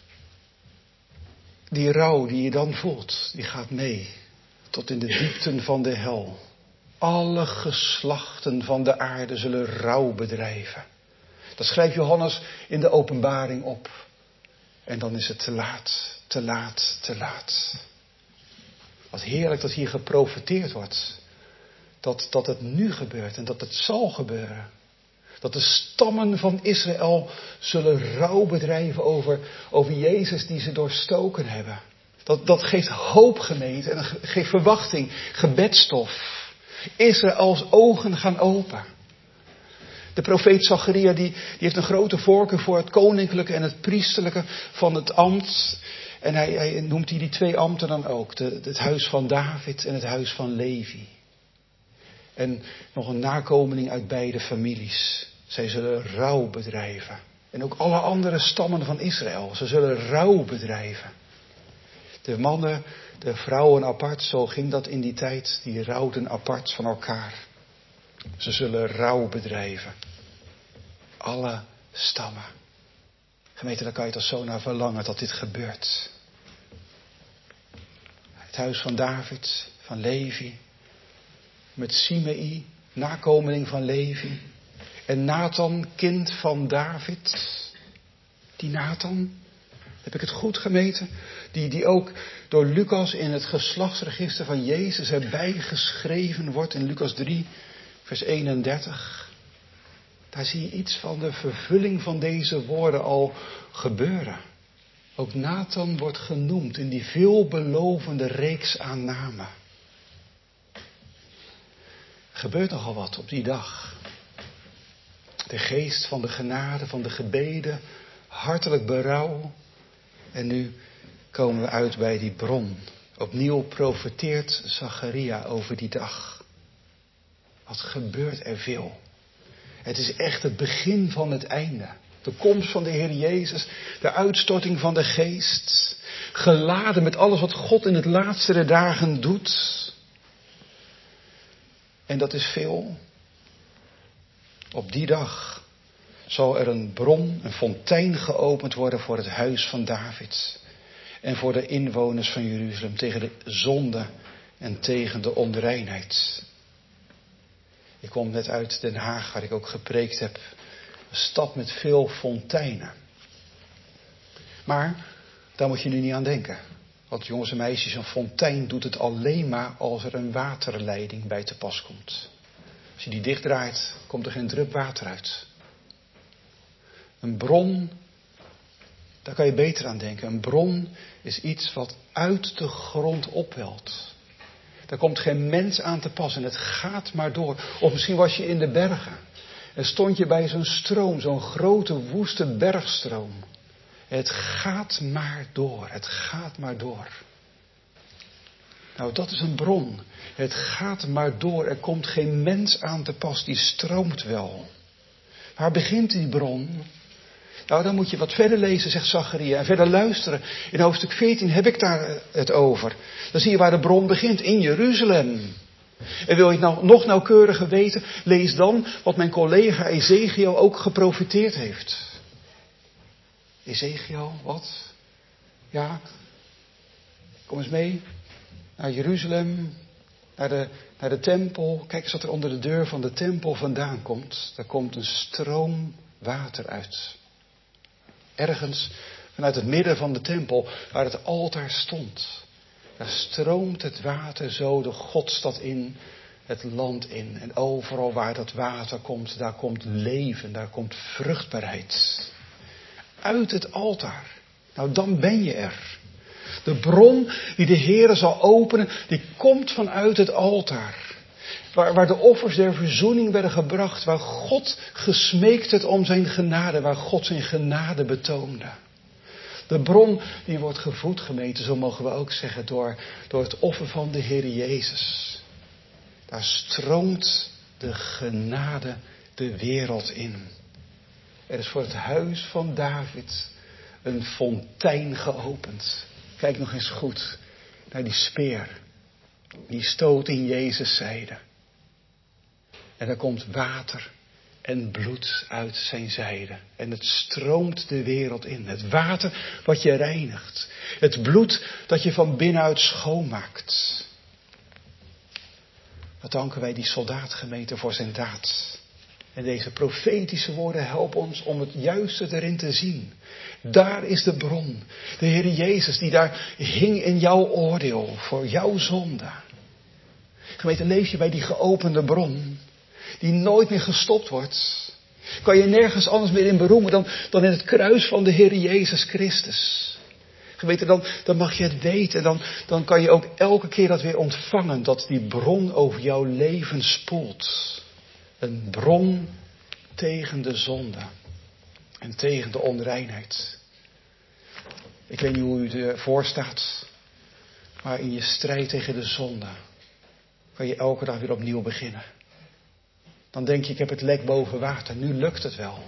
die rouw die je dan voelt, die gaat mee tot in de diepten van de hel. Alle geslachten van de aarde zullen rouw bedrijven. Dat schrijft Johannes in de Openbaring op. En dan is het te laat, te laat, te laat. Wat heerlijk dat hier geprofeteerd wordt. Dat, dat het nu gebeurt en dat het zal gebeuren. Dat de stammen van Israël zullen rouw bedrijven over, over Jezus die ze doorstoken hebben. Dat, dat geeft hoop, gemeente, en geeft verwachting, gebedstof. Israëls ogen gaan open. De profeet Zacharia die, die heeft een grote voorkeur voor het koninklijke en het priesterlijke van het ambt. En hij, hij noemt hier die twee ambten dan ook. De, het huis van David en het huis van Levi. En nog een nakomeling uit beide families. Zij zullen rouw bedrijven. En ook alle andere stammen van Israël. Ze zullen rouw bedrijven. De mannen, de vrouwen apart, zo ging dat in die tijd. Die rouwden apart van elkaar. Ze zullen rouw bedrijven. Alle stammen. Gemeente, daar kan je toch zo naar verlangen dat dit gebeurt. Het huis van David, van Levi. Met Simei, nakomeling van Levi. En Nathan, kind van David. Die Nathan, heb ik het goed gemeten? Die, die ook door Lucas in het geslachtsregister van Jezus erbij geschreven wordt in Lucas drie, vers eenendertig. Daar zie je iets van de vervulling van deze woorden al gebeuren. Ook Nathan wordt genoemd in die veelbelovende reeks aan namen. Er gebeurt nogal wat op die dag. De geest van de genade, van de gebeden, hartelijk berouw. En nu komen we uit bij die bron. Opnieuw profeteert Zacharia over die dag. Wat gebeurt er veel? Het is echt het begin van het einde. De komst van de Heer Jezus, de uitstorting van de geest. Geladen met alles wat God in het laatste der dagen doet. En dat is veel. Op die dag zal er een bron, een fontein geopend worden voor het huis van David. En voor de inwoners van Jeruzalem tegen de zonde en tegen de onreinheid. Ik kom net uit Den Haag, waar ik ook gepreekt heb. Een stad met veel fonteinen. Maar daar moet je nu niet aan denken. Want jongens en meisjes, een fontein doet het alleen maar als er een waterleiding bij te pas komt. Als je die dichtdraait, komt er geen drup water uit. Een bron, daar kan je beter aan denken. Een bron is iets wat uit de grond opwelt. Daar komt geen mens aan te pas en het gaat maar door. Of misschien was je in de bergen en stond je bij zo'n stroom, zo'n grote woeste bergstroom. Het gaat maar door, het gaat maar door. Nou, dat is een bron. Het gaat maar door, er komt geen mens aan te pas, die stroomt wel. Waar begint die bron? Nou, dan moet je wat verder lezen, zegt Zacharia, en verder luisteren. In hoofdstuk veertien heb ik daar het over. Dan zie je waar de bron begint, in Jeruzalem. En wil je het nou nog nauwkeuriger weten, lees dan wat mijn collega Ezekiel ook geprofeteerd heeft. Ezekiel, wat? Ja, kom eens mee. Naar Jeruzalem, naar de, naar de tempel. Kijk eens wat er onder de deur van de tempel vandaan komt. Daar komt een stroom water uit. Ergens vanuit het midden van de tempel, waar het altaar stond. Daar stroomt het water zo de Godstad in, het land in. En overal waar dat water komt, daar komt leven, daar komt vruchtbaarheid. Uit het altaar. Nou, dan ben je er. De bron die de Heere zal openen, die komt vanuit het altaar. Waar, waar de offers der verzoening werden gebracht, waar God gesmeekt het om zijn genade, waar God zijn genade betoonde. De bron die wordt gevoed, gemeente, zo mogen we ook zeggen, door, door het offer van de Heer Jezus. Daar stroomt de genade de wereld in. Er is voor het huis van David een fontein geopend. Kijk nog eens goed naar die speer. Die stoot in Jezus' zijde. En er komt water en bloed uit zijn zijde. En het stroomt de wereld in. Het water wat je reinigt. Het bloed dat je van binnenuit schoonmaakt. Wat danken wij die soldaatgemeente voor zijn daad. En deze profetische woorden helpen ons om het juiste erin te zien. Daar is de bron. De Heer Jezus die daar hing in jouw oordeel. Voor jouw zonde. Gemeente, leef je bij die geopende bron. Die nooit meer gestopt wordt. Kan je nergens anders meer in beroemen dan, dan in het kruis van de Heer Jezus Christus. Geweten, dan, dan mag je het weten. Dan, dan kan je ook elke keer dat weer ontvangen. Dat die bron over jouw leven spoelt. Een bron tegen de zonde. En tegen de onreinheid. Ik weet niet hoe u ervoor staat. Maar in je strijd tegen de zonde. Kan je elke dag weer opnieuw beginnen. Dan denk je, ik heb het lek boven water. Nu lukt het wel.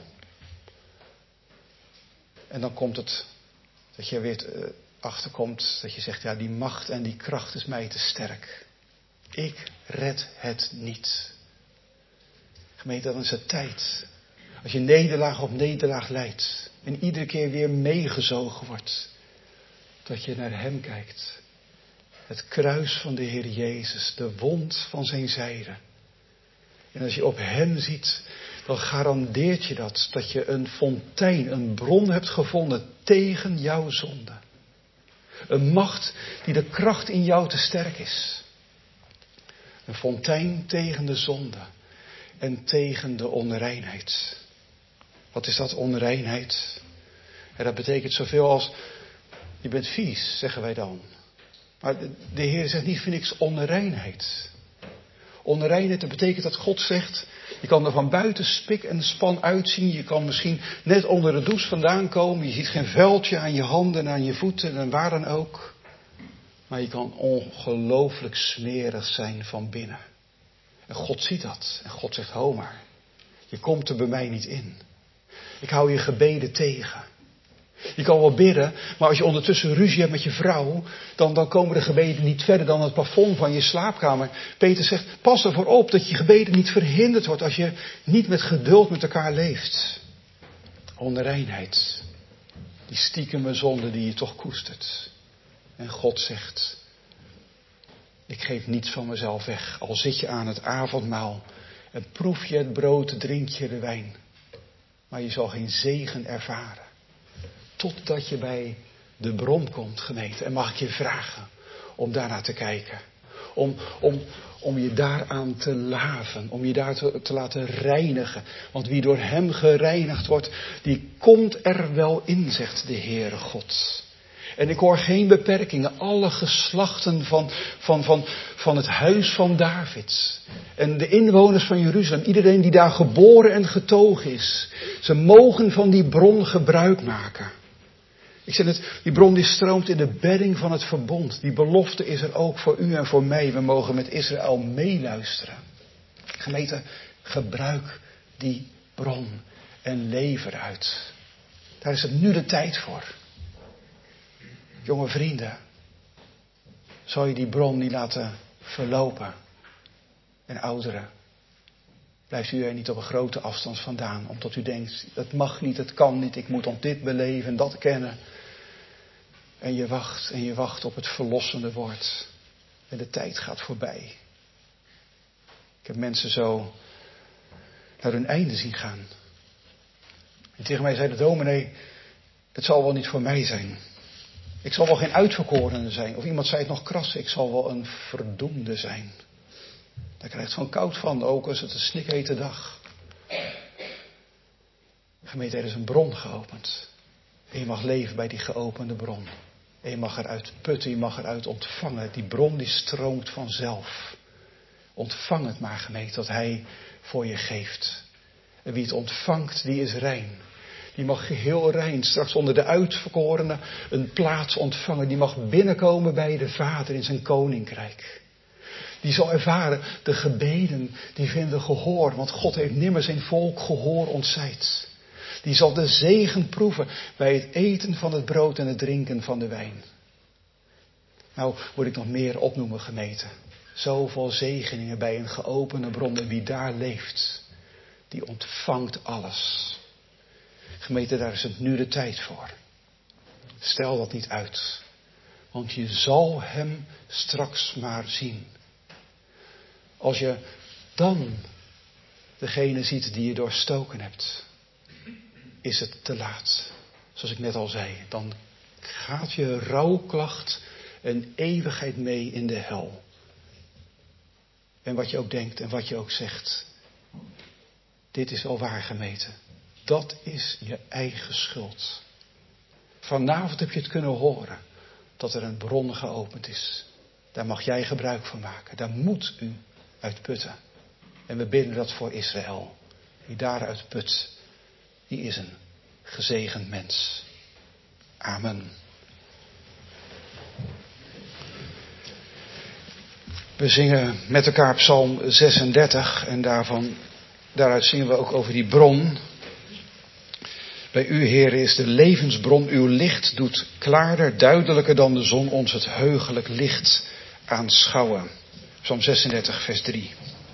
En dan komt het... Dat je weer uh, achterkomt, dat je zegt, ja, die macht en die kracht is mij te sterk. Ik red het niet. Gemeente, dan is het tijd. Als je nederlaag op nederlaag leidt. En iedere keer weer meegezogen wordt. Dat je naar hem kijkt. Het kruis van de Heer Jezus. De wond van zijn zijde. En als je op hem ziet, dan garandeert je dat. Dat je een fontein, een bron hebt gevonden tegen jouw zonde. Een macht die de kracht in jou te sterk is. Een fontein tegen de zonde. En tegen de onreinheid. Wat is dat, onreinheid? En dat betekent zoveel als, je bent vies, zeggen wij dan. Maar de, de Heer zegt niet voor niks onreinheid. Onreinheid, dat betekent dat God zegt, je kan er van buiten spik en span uitzien. Je kan misschien net onder de douche vandaan komen. Je ziet geen vuiltje aan je handen en aan je voeten en waar dan ook. Maar je kan ongelooflijk smerig zijn van binnen. En God ziet dat. En God zegt, ho maar, je komt er bij mij niet in. Ik hou je gebeden tegen. Je kan wel bidden, maar als je ondertussen ruzie hebt met je vrouw, dan, dan komen de gebeden niet verder dan het plafond van je slaapkamer. Peter zegt, pas ervoor op dat je gebeden niet verhinderd wordt als je niet met geduld met elkaar leeft. Onreinheid, die stiekeme zonde die je toch koestert. En God zegt, ik geef niets van mezelf weg, al zit je aan het avondmaal en proef je het brood, drink je de wijn. Maar je zal geen zegen ervaren. Totdat je bij de bron komt, gemeente. En mag ik je vragen om daarnaar te kijken. Om, om, om je daaraan te laven. Om je daar te, te laten reinigen. Want wie door hem gereinigd wordt, die komt er wel in, zegt de Heere God. En ik hoor geen beperkingen. Alle geslachten van, van, van, van het huis van David. En de inwoners van Jeruzalem. Iedereen die daar geboren en getogen is. Ze mogen van die bron gebruik maken. Ik zeg het, die bron die stroomt in de bedding van het verbond. Die belofte is er ook voor u en voor mij. We mogen met Israël meeluisteren. Gemeente, gebruik die bron en leef eruit. Daar is het nu de tijd voor. Jonge vrienden, zal je die bron niet laten verlopen? En ouderen, blijft u er niet op een grote afstand vandaan, omdat u denkt, het mag niet, het kan niet, ik moet op dit beleven en dat kennen. En je wacht en je wacht op het verlossende woord. En de tijd gaat voorbij. Ik heb mensen zo naar hun einde zien gaan. En tegen mij zei de dominee, het zal wel niet voor mij zijn. Ik zal wel geen uitverkorene zijn. Of iemand zei het nog kras, ik zal wel een verdoemde zijn. Daar krijgt het gewoon koud van, ook als het een snikhete dag. Gemeente, er is een bron geopend. En je mag leven bij die geopende bron. En je mag eruit putten, je mag eruit ontvangen. Die bron die stroomt vanzelf. Ontvang het maar, gemeente, dat hij voor je geeft. En wie het ontvangt, die is rein. Die mag geheel rein straks onder de uitverkorenen een plaats ontvangen. Die mag binnenkomen bij de Vader in zijn koninkrijk. Die zal ervaren, de gebeden die vinden gehoor. Want God heeft nimmer zijn volk gehoor ontzijd. Die zal de zegen proeven bij het eten van het brood en het drinken van de wijn. Nou, moet ik nog meer opnoemen, gemeente. Zoveel zegeningen bij een geopende bron. En wie daar leeft, die ontvangt alles. Gemeente, daar is het nu de tijd voor. Stel dat niet uit. Want je zal hem straks maar zien. Als je dan degene ziet die je doorstoken hebt, is het te laat. Zoals ik net al zei, dan gaat je rouwklacht een eeuwigheid mee in de hel. En wat je ook denkt en wat je ook zegt. dit is al waar, gemeente. Dat is je eigen schuld. Vanavond heb je het kunnen horen dat er een bron geopend is. Daar mag jij gebruik van maken. Daar moet u uit putten. En we bidden dat voor Israël. Die daaruit put, die is een gezegend mens. Amen. We zingen met elkaar Psalm zesendertig en daarvan, daaruit zingen we ook over die bron. Bij u, Heere, is de levensbron. Uw licht doet klaarder, duidelijker dan de zon ons het heugelijk licht aanschouwen. Psalm zesendertig, vers drie.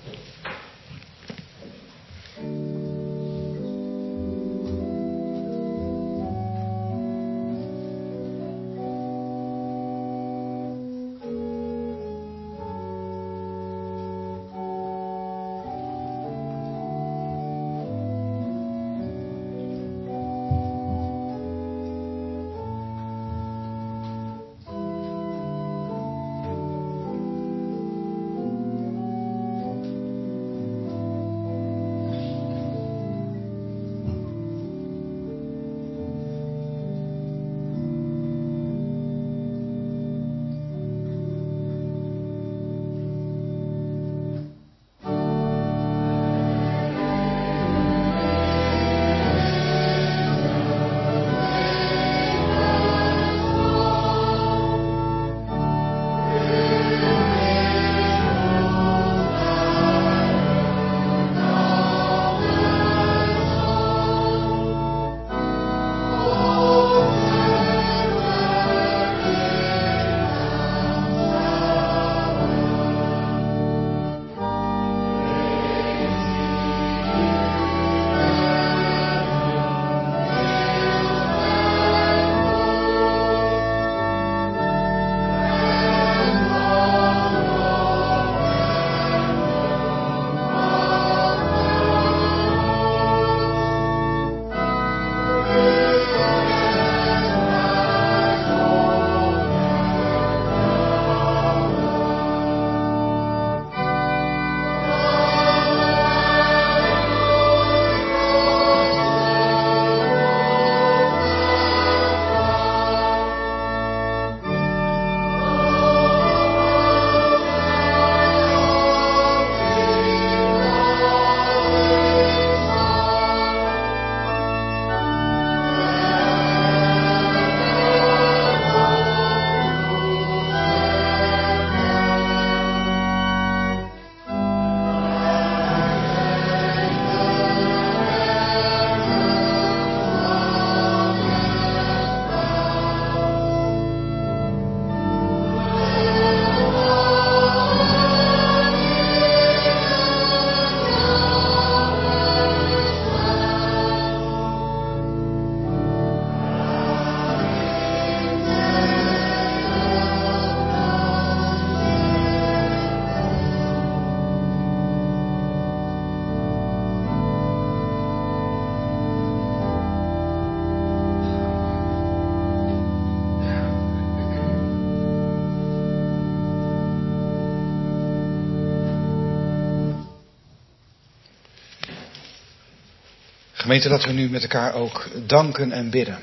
Gemeente, dat we nu met elkaar ook danken en bidden.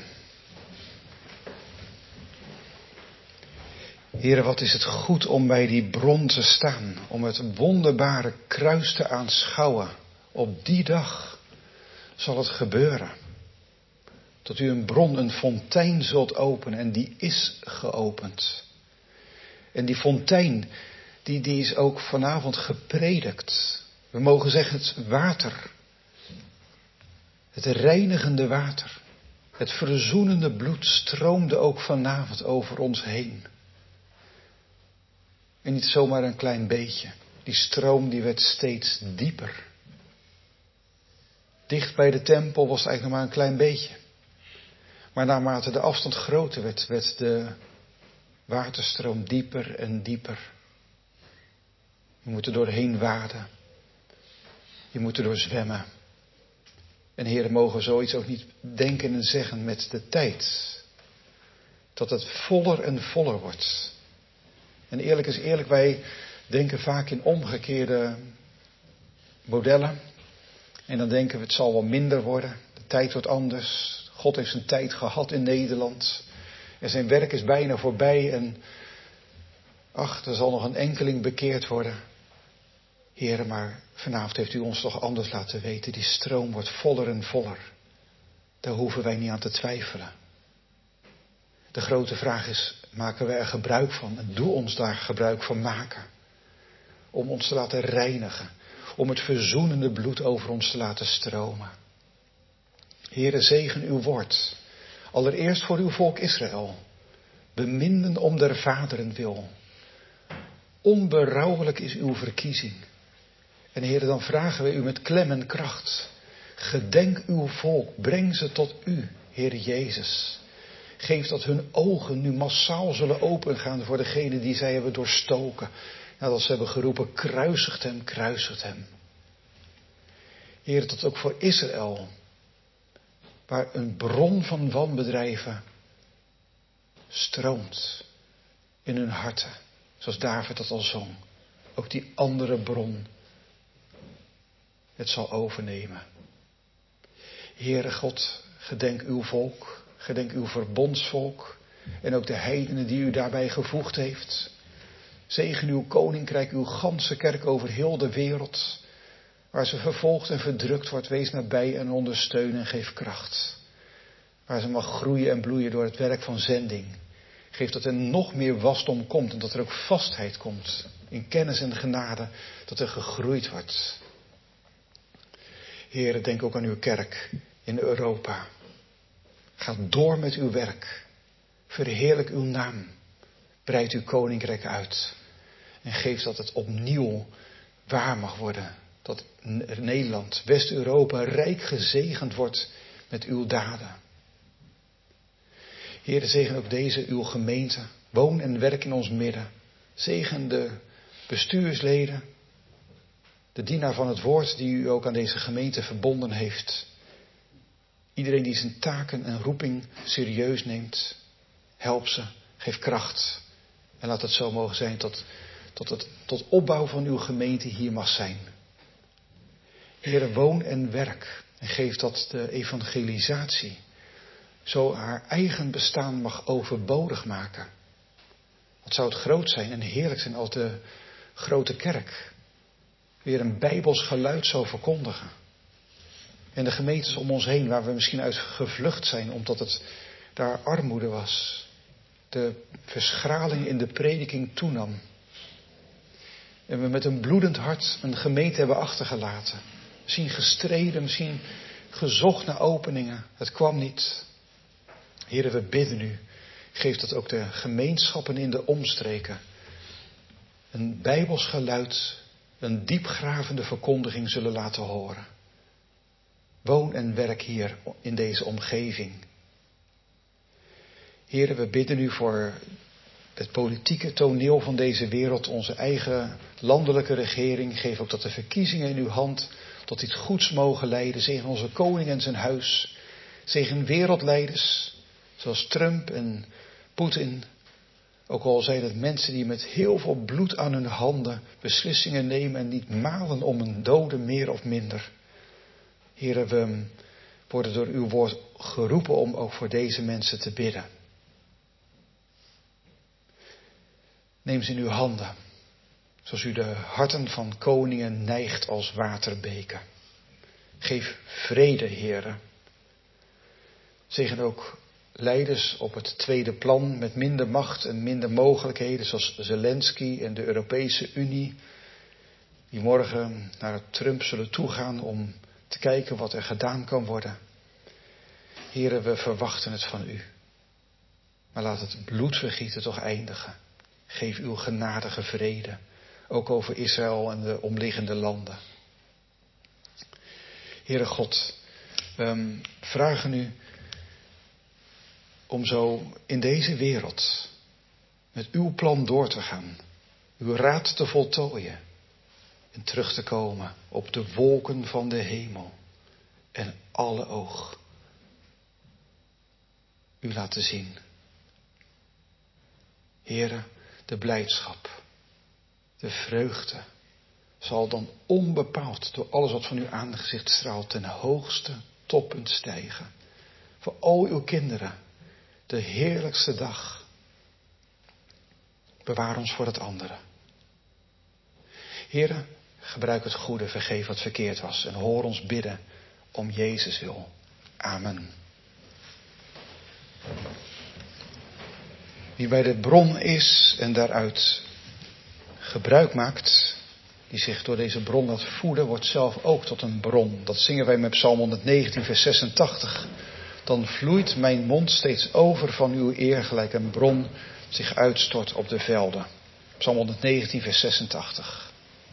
Heere, wat is het goed om bij die bron te staan, om het wonderbare kruis te aanschouwen. Op die dag zal het gebeuren. Dat u een bron, een fontein zult openen en die is geopend. En die fontein, die, die is ook vanavond gepredikt. We mogen zeggen het water. Het reinigende water. Het verzoenende bloed stroomde ook vanavond over ons heen. En niet zomaar een klein beetje. Die stroom die werd steeds dieper. Dicht bij de tempel was het eigenlijk nog maar een klein beetje. Maar naarmate de afstand groter werd, werd de waterstroom dieper en dieper. Je moet er doorheen waden. Je moet er door zwemmen. En heren, mogen we zoiets ook niet denken en zeggen met de tijd. Dat het voller en voller wordt. En eerlijk is eerlijk, wij denken vaak in omgekeerde modellen. En dan denken we, het zal wel minder worden. De tijd wordt anders. God heeft zijn tijd gehad in Nederland. En zijn werk is bijna voorbij. En ach, er zal nog een enkeling bekeerd worden. Heren, maar vanavond heeft u ons toch anders laten weten. Die stroom wordt voller en voller. Daar hoeven wij niet aan te twijfelen. De grote vraag is, maken wij er gebruik van? En doe ons daar gebruik van maken. Om ons te laten reinigen. Om het verzoenende bloed over ons te laten stromen. Heere, zegen uw woord. Allereerst voor uw volk Israël. Beminden om der vaderen wil. Onberouwelijk is uw verkiezing. En Heere, dan vragen wij u met klem en kracht. Gedenk uw volk, breng ze tot u, Heere Jezus. Geef dat hun ogen nu massaal zullen opengaan voor degene die zij hebben doorstoken. Nadat ze hebben geroepen, kruisigt hem, kruisigt hem. Heer, dat ook voor Israël, waar een bron van wanbedrijven stroomt in hun harten. Zoals David dat al zong. Ook die andere bron het zal overnemen. Heere God, gedenk uw volk, gedenk uw verbondsvolk en ook de heidenen die u daarbij gevoegd heeft. Zegen uw koninkrijk, uw ganse kerk over heel de wereld. Waar ze vervolgd en verdrukt wordt, wees nabij en ondersteun en geef kracht. Waar ze mag groeien en bloeien door het werk van zending. Geef dat er nog meer wasdom komt en dat er ook vastheid komt. In kennis en genade, dat er gegroeid wordt. Heere, denk ook aan uw kerk in Europa. Ga door met uw werk. Verheerlijk uw naam. Breid uw koninkrijk uit. En geef dat het opnieuw waar mag worden. Dat Nederland, West-Europa rijk gezegend wordt met uw daden. Heere, zegen ook deze uw gemeente. Woon en werk in ons midden. Zegen de bestuursleden. De dienaar van het woord die u ook aan deze gemeente verbonden heeft. Iedereen die zijn taken en roeping serieus neemt. Help ze, geef kracht. En laat het zo mogen zijn tot, tot het tot opbouw van uw gemeente hier mag zijn. Heere, woon en werk. En geef dat de evangelisatie zo haar eigen bestaan mag overbodig maken. Wat zou het groot zijn en heerlijk zijn als de grote kerk weer een bijbels geluid zou verkondigen. En de gemeentes om ons heen waar we misschien uit gevlucht zijn omdat het daar armoede was. De verschraling in de prediking toenam. En we met een bloedend hart een gemeente hebben achtergelaten. Misschien gestreden, misschien gezocht naar openingen. Het kwam niet. Heere, we bidden u. Geef dat ook de gemeenschappen in de omstreken een bijbels geluid, een diepgravende verkondiging zullen laten horen. Woon en werk hier in deze omgeving. Heere, we bidden u voor het politieke toneel van deze wereld, onze eigen landelijke regering. Geef ook dat de verkiezingen in uw hand tot iets goeds mogen leiden. Zegen onze koning en zijn huis. Zegen wereldleiders zoals Trump en Poetin. Ook al zijn het mensen die met heel veel bloed aan hun handen beslissingen nemen en niet malen om een dode meer of minder. Heere, we worden door uw woord geroepen om ook voor deze mensen te bidden. Neem ze in uw handen, zoals u de harten van koningen neigt als waterbeken. Geef vrede, Heere. Zegen ook leiders op het tweede plan met minder macht en minder mogelijkheden, zoals Zelensky en de Europese Unie, die morgen naar Trump zullen toegaan om te kijken wat er gedaan kan worden. Heere, we verwachten het van u. Maar laat het bloedvergieten toch eindigen. Geef uw genadige vrede, ook over Israël en de omliggende landen. Heere God, we vragen u om zo in deze wereld met uw plan door te gaan, uw raad te voltooien en terug te komen op de wolken van de hemel en alle oog u laten zien. Heere, de blijdschap, de vreugde zal dan onbepaald door alles wat van uw aangezicht straalt ten hoogste toppunt stijgen. Voor al uw kinderen, de heerlijkste dag. Bewaar ons voor het andere. Heere, gebruik het goede, vergeef wat verkeerd was en hoor ons bidden om Jezus wil. Amen. Wie bij de bron is en daaruit gebruik maakt, die zich door deze bron laat voeden, wordt zelf ook tot een bron. Dat zingen wij met Psalm honderdnegentien, vers zesentachtig. Dan vloeit mijn mond steeds over van uw eer, gelijk een bron zich uitstort op de velden. Psalm honderdnegentien, vers zesentachtig.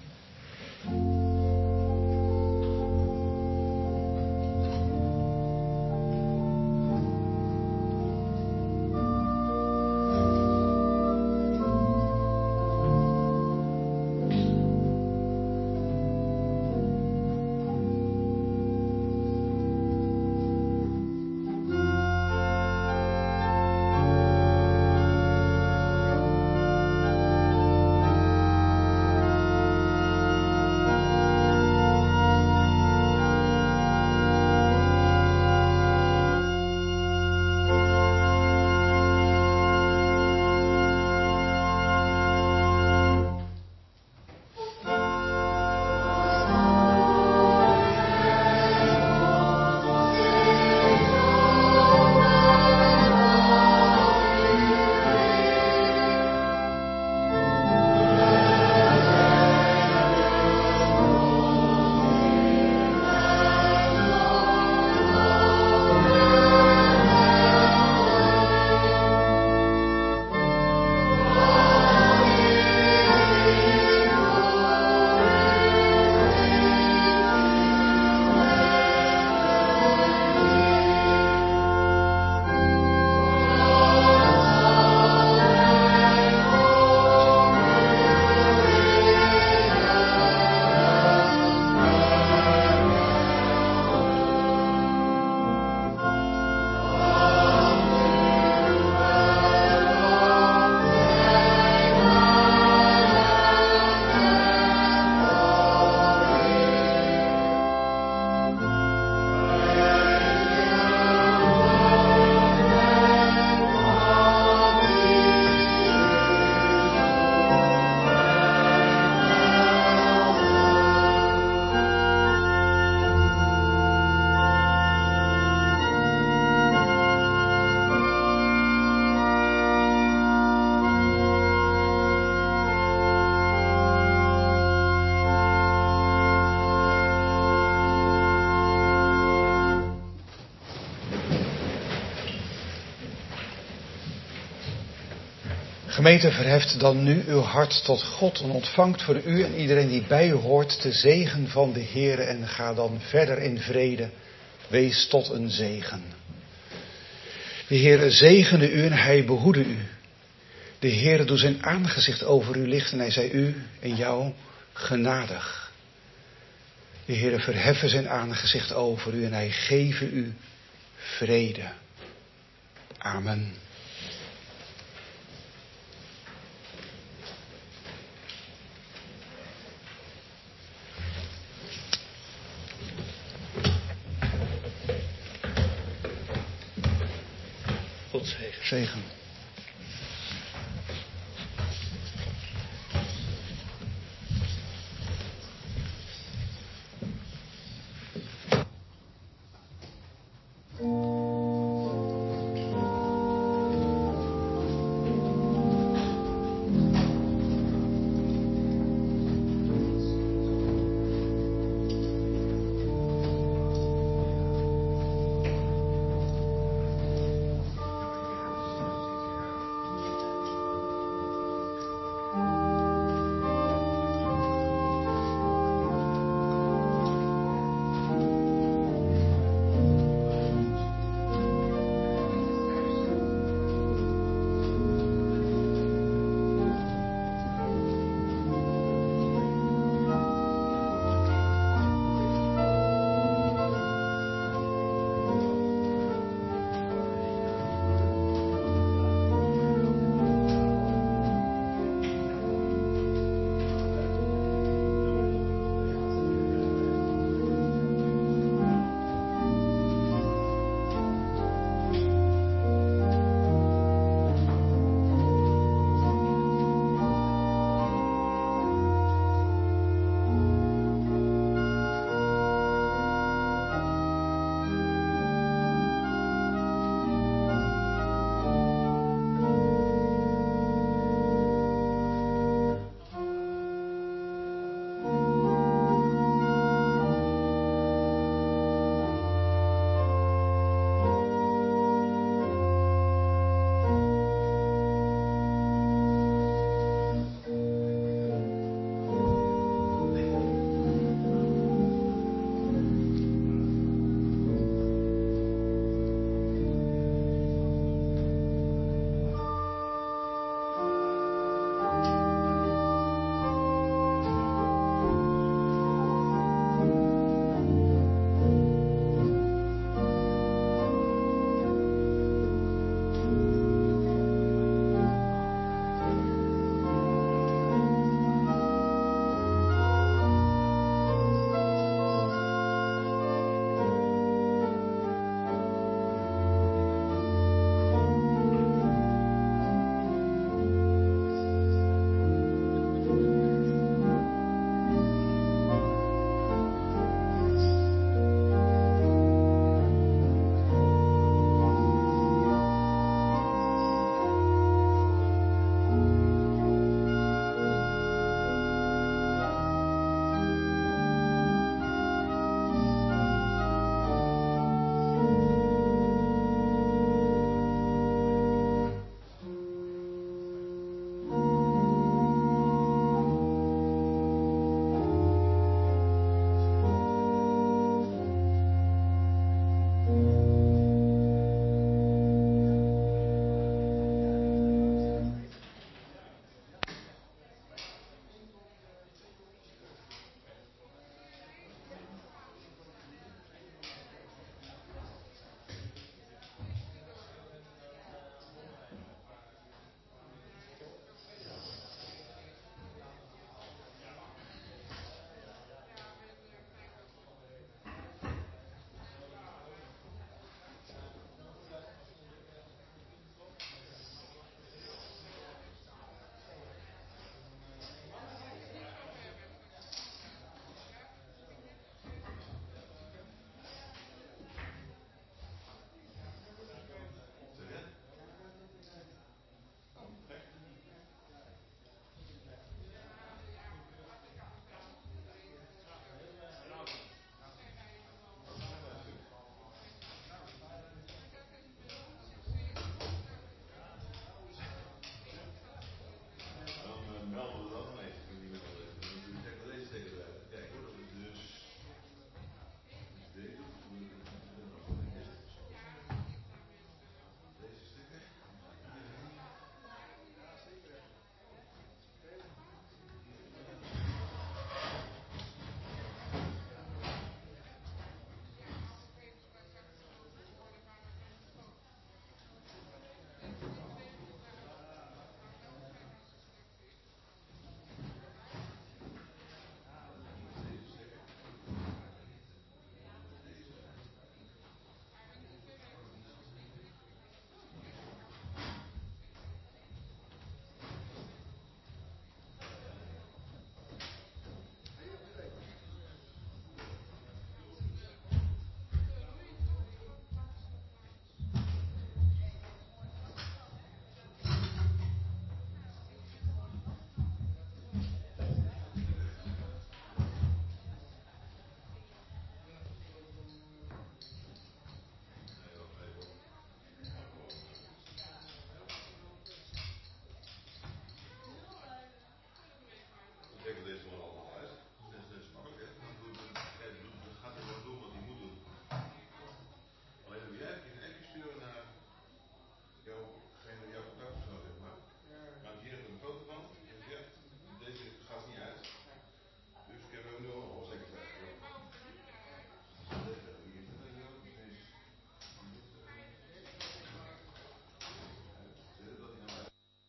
Gemeente, verheft dan nu uw hart tot God en ontvangt voor u en iedereen die bij u hoort de zegen van de Heere en ga dan verder in vrede. Wees tot een zegen. De Heere zegene u en hij behoede u. De Heere doet zijn aangezicht over u lichten en hij zij u en jou genadig. De Heere verheffen zijn aangezicht over u en hij geven u vrede. Amen. God zegen. Zegen.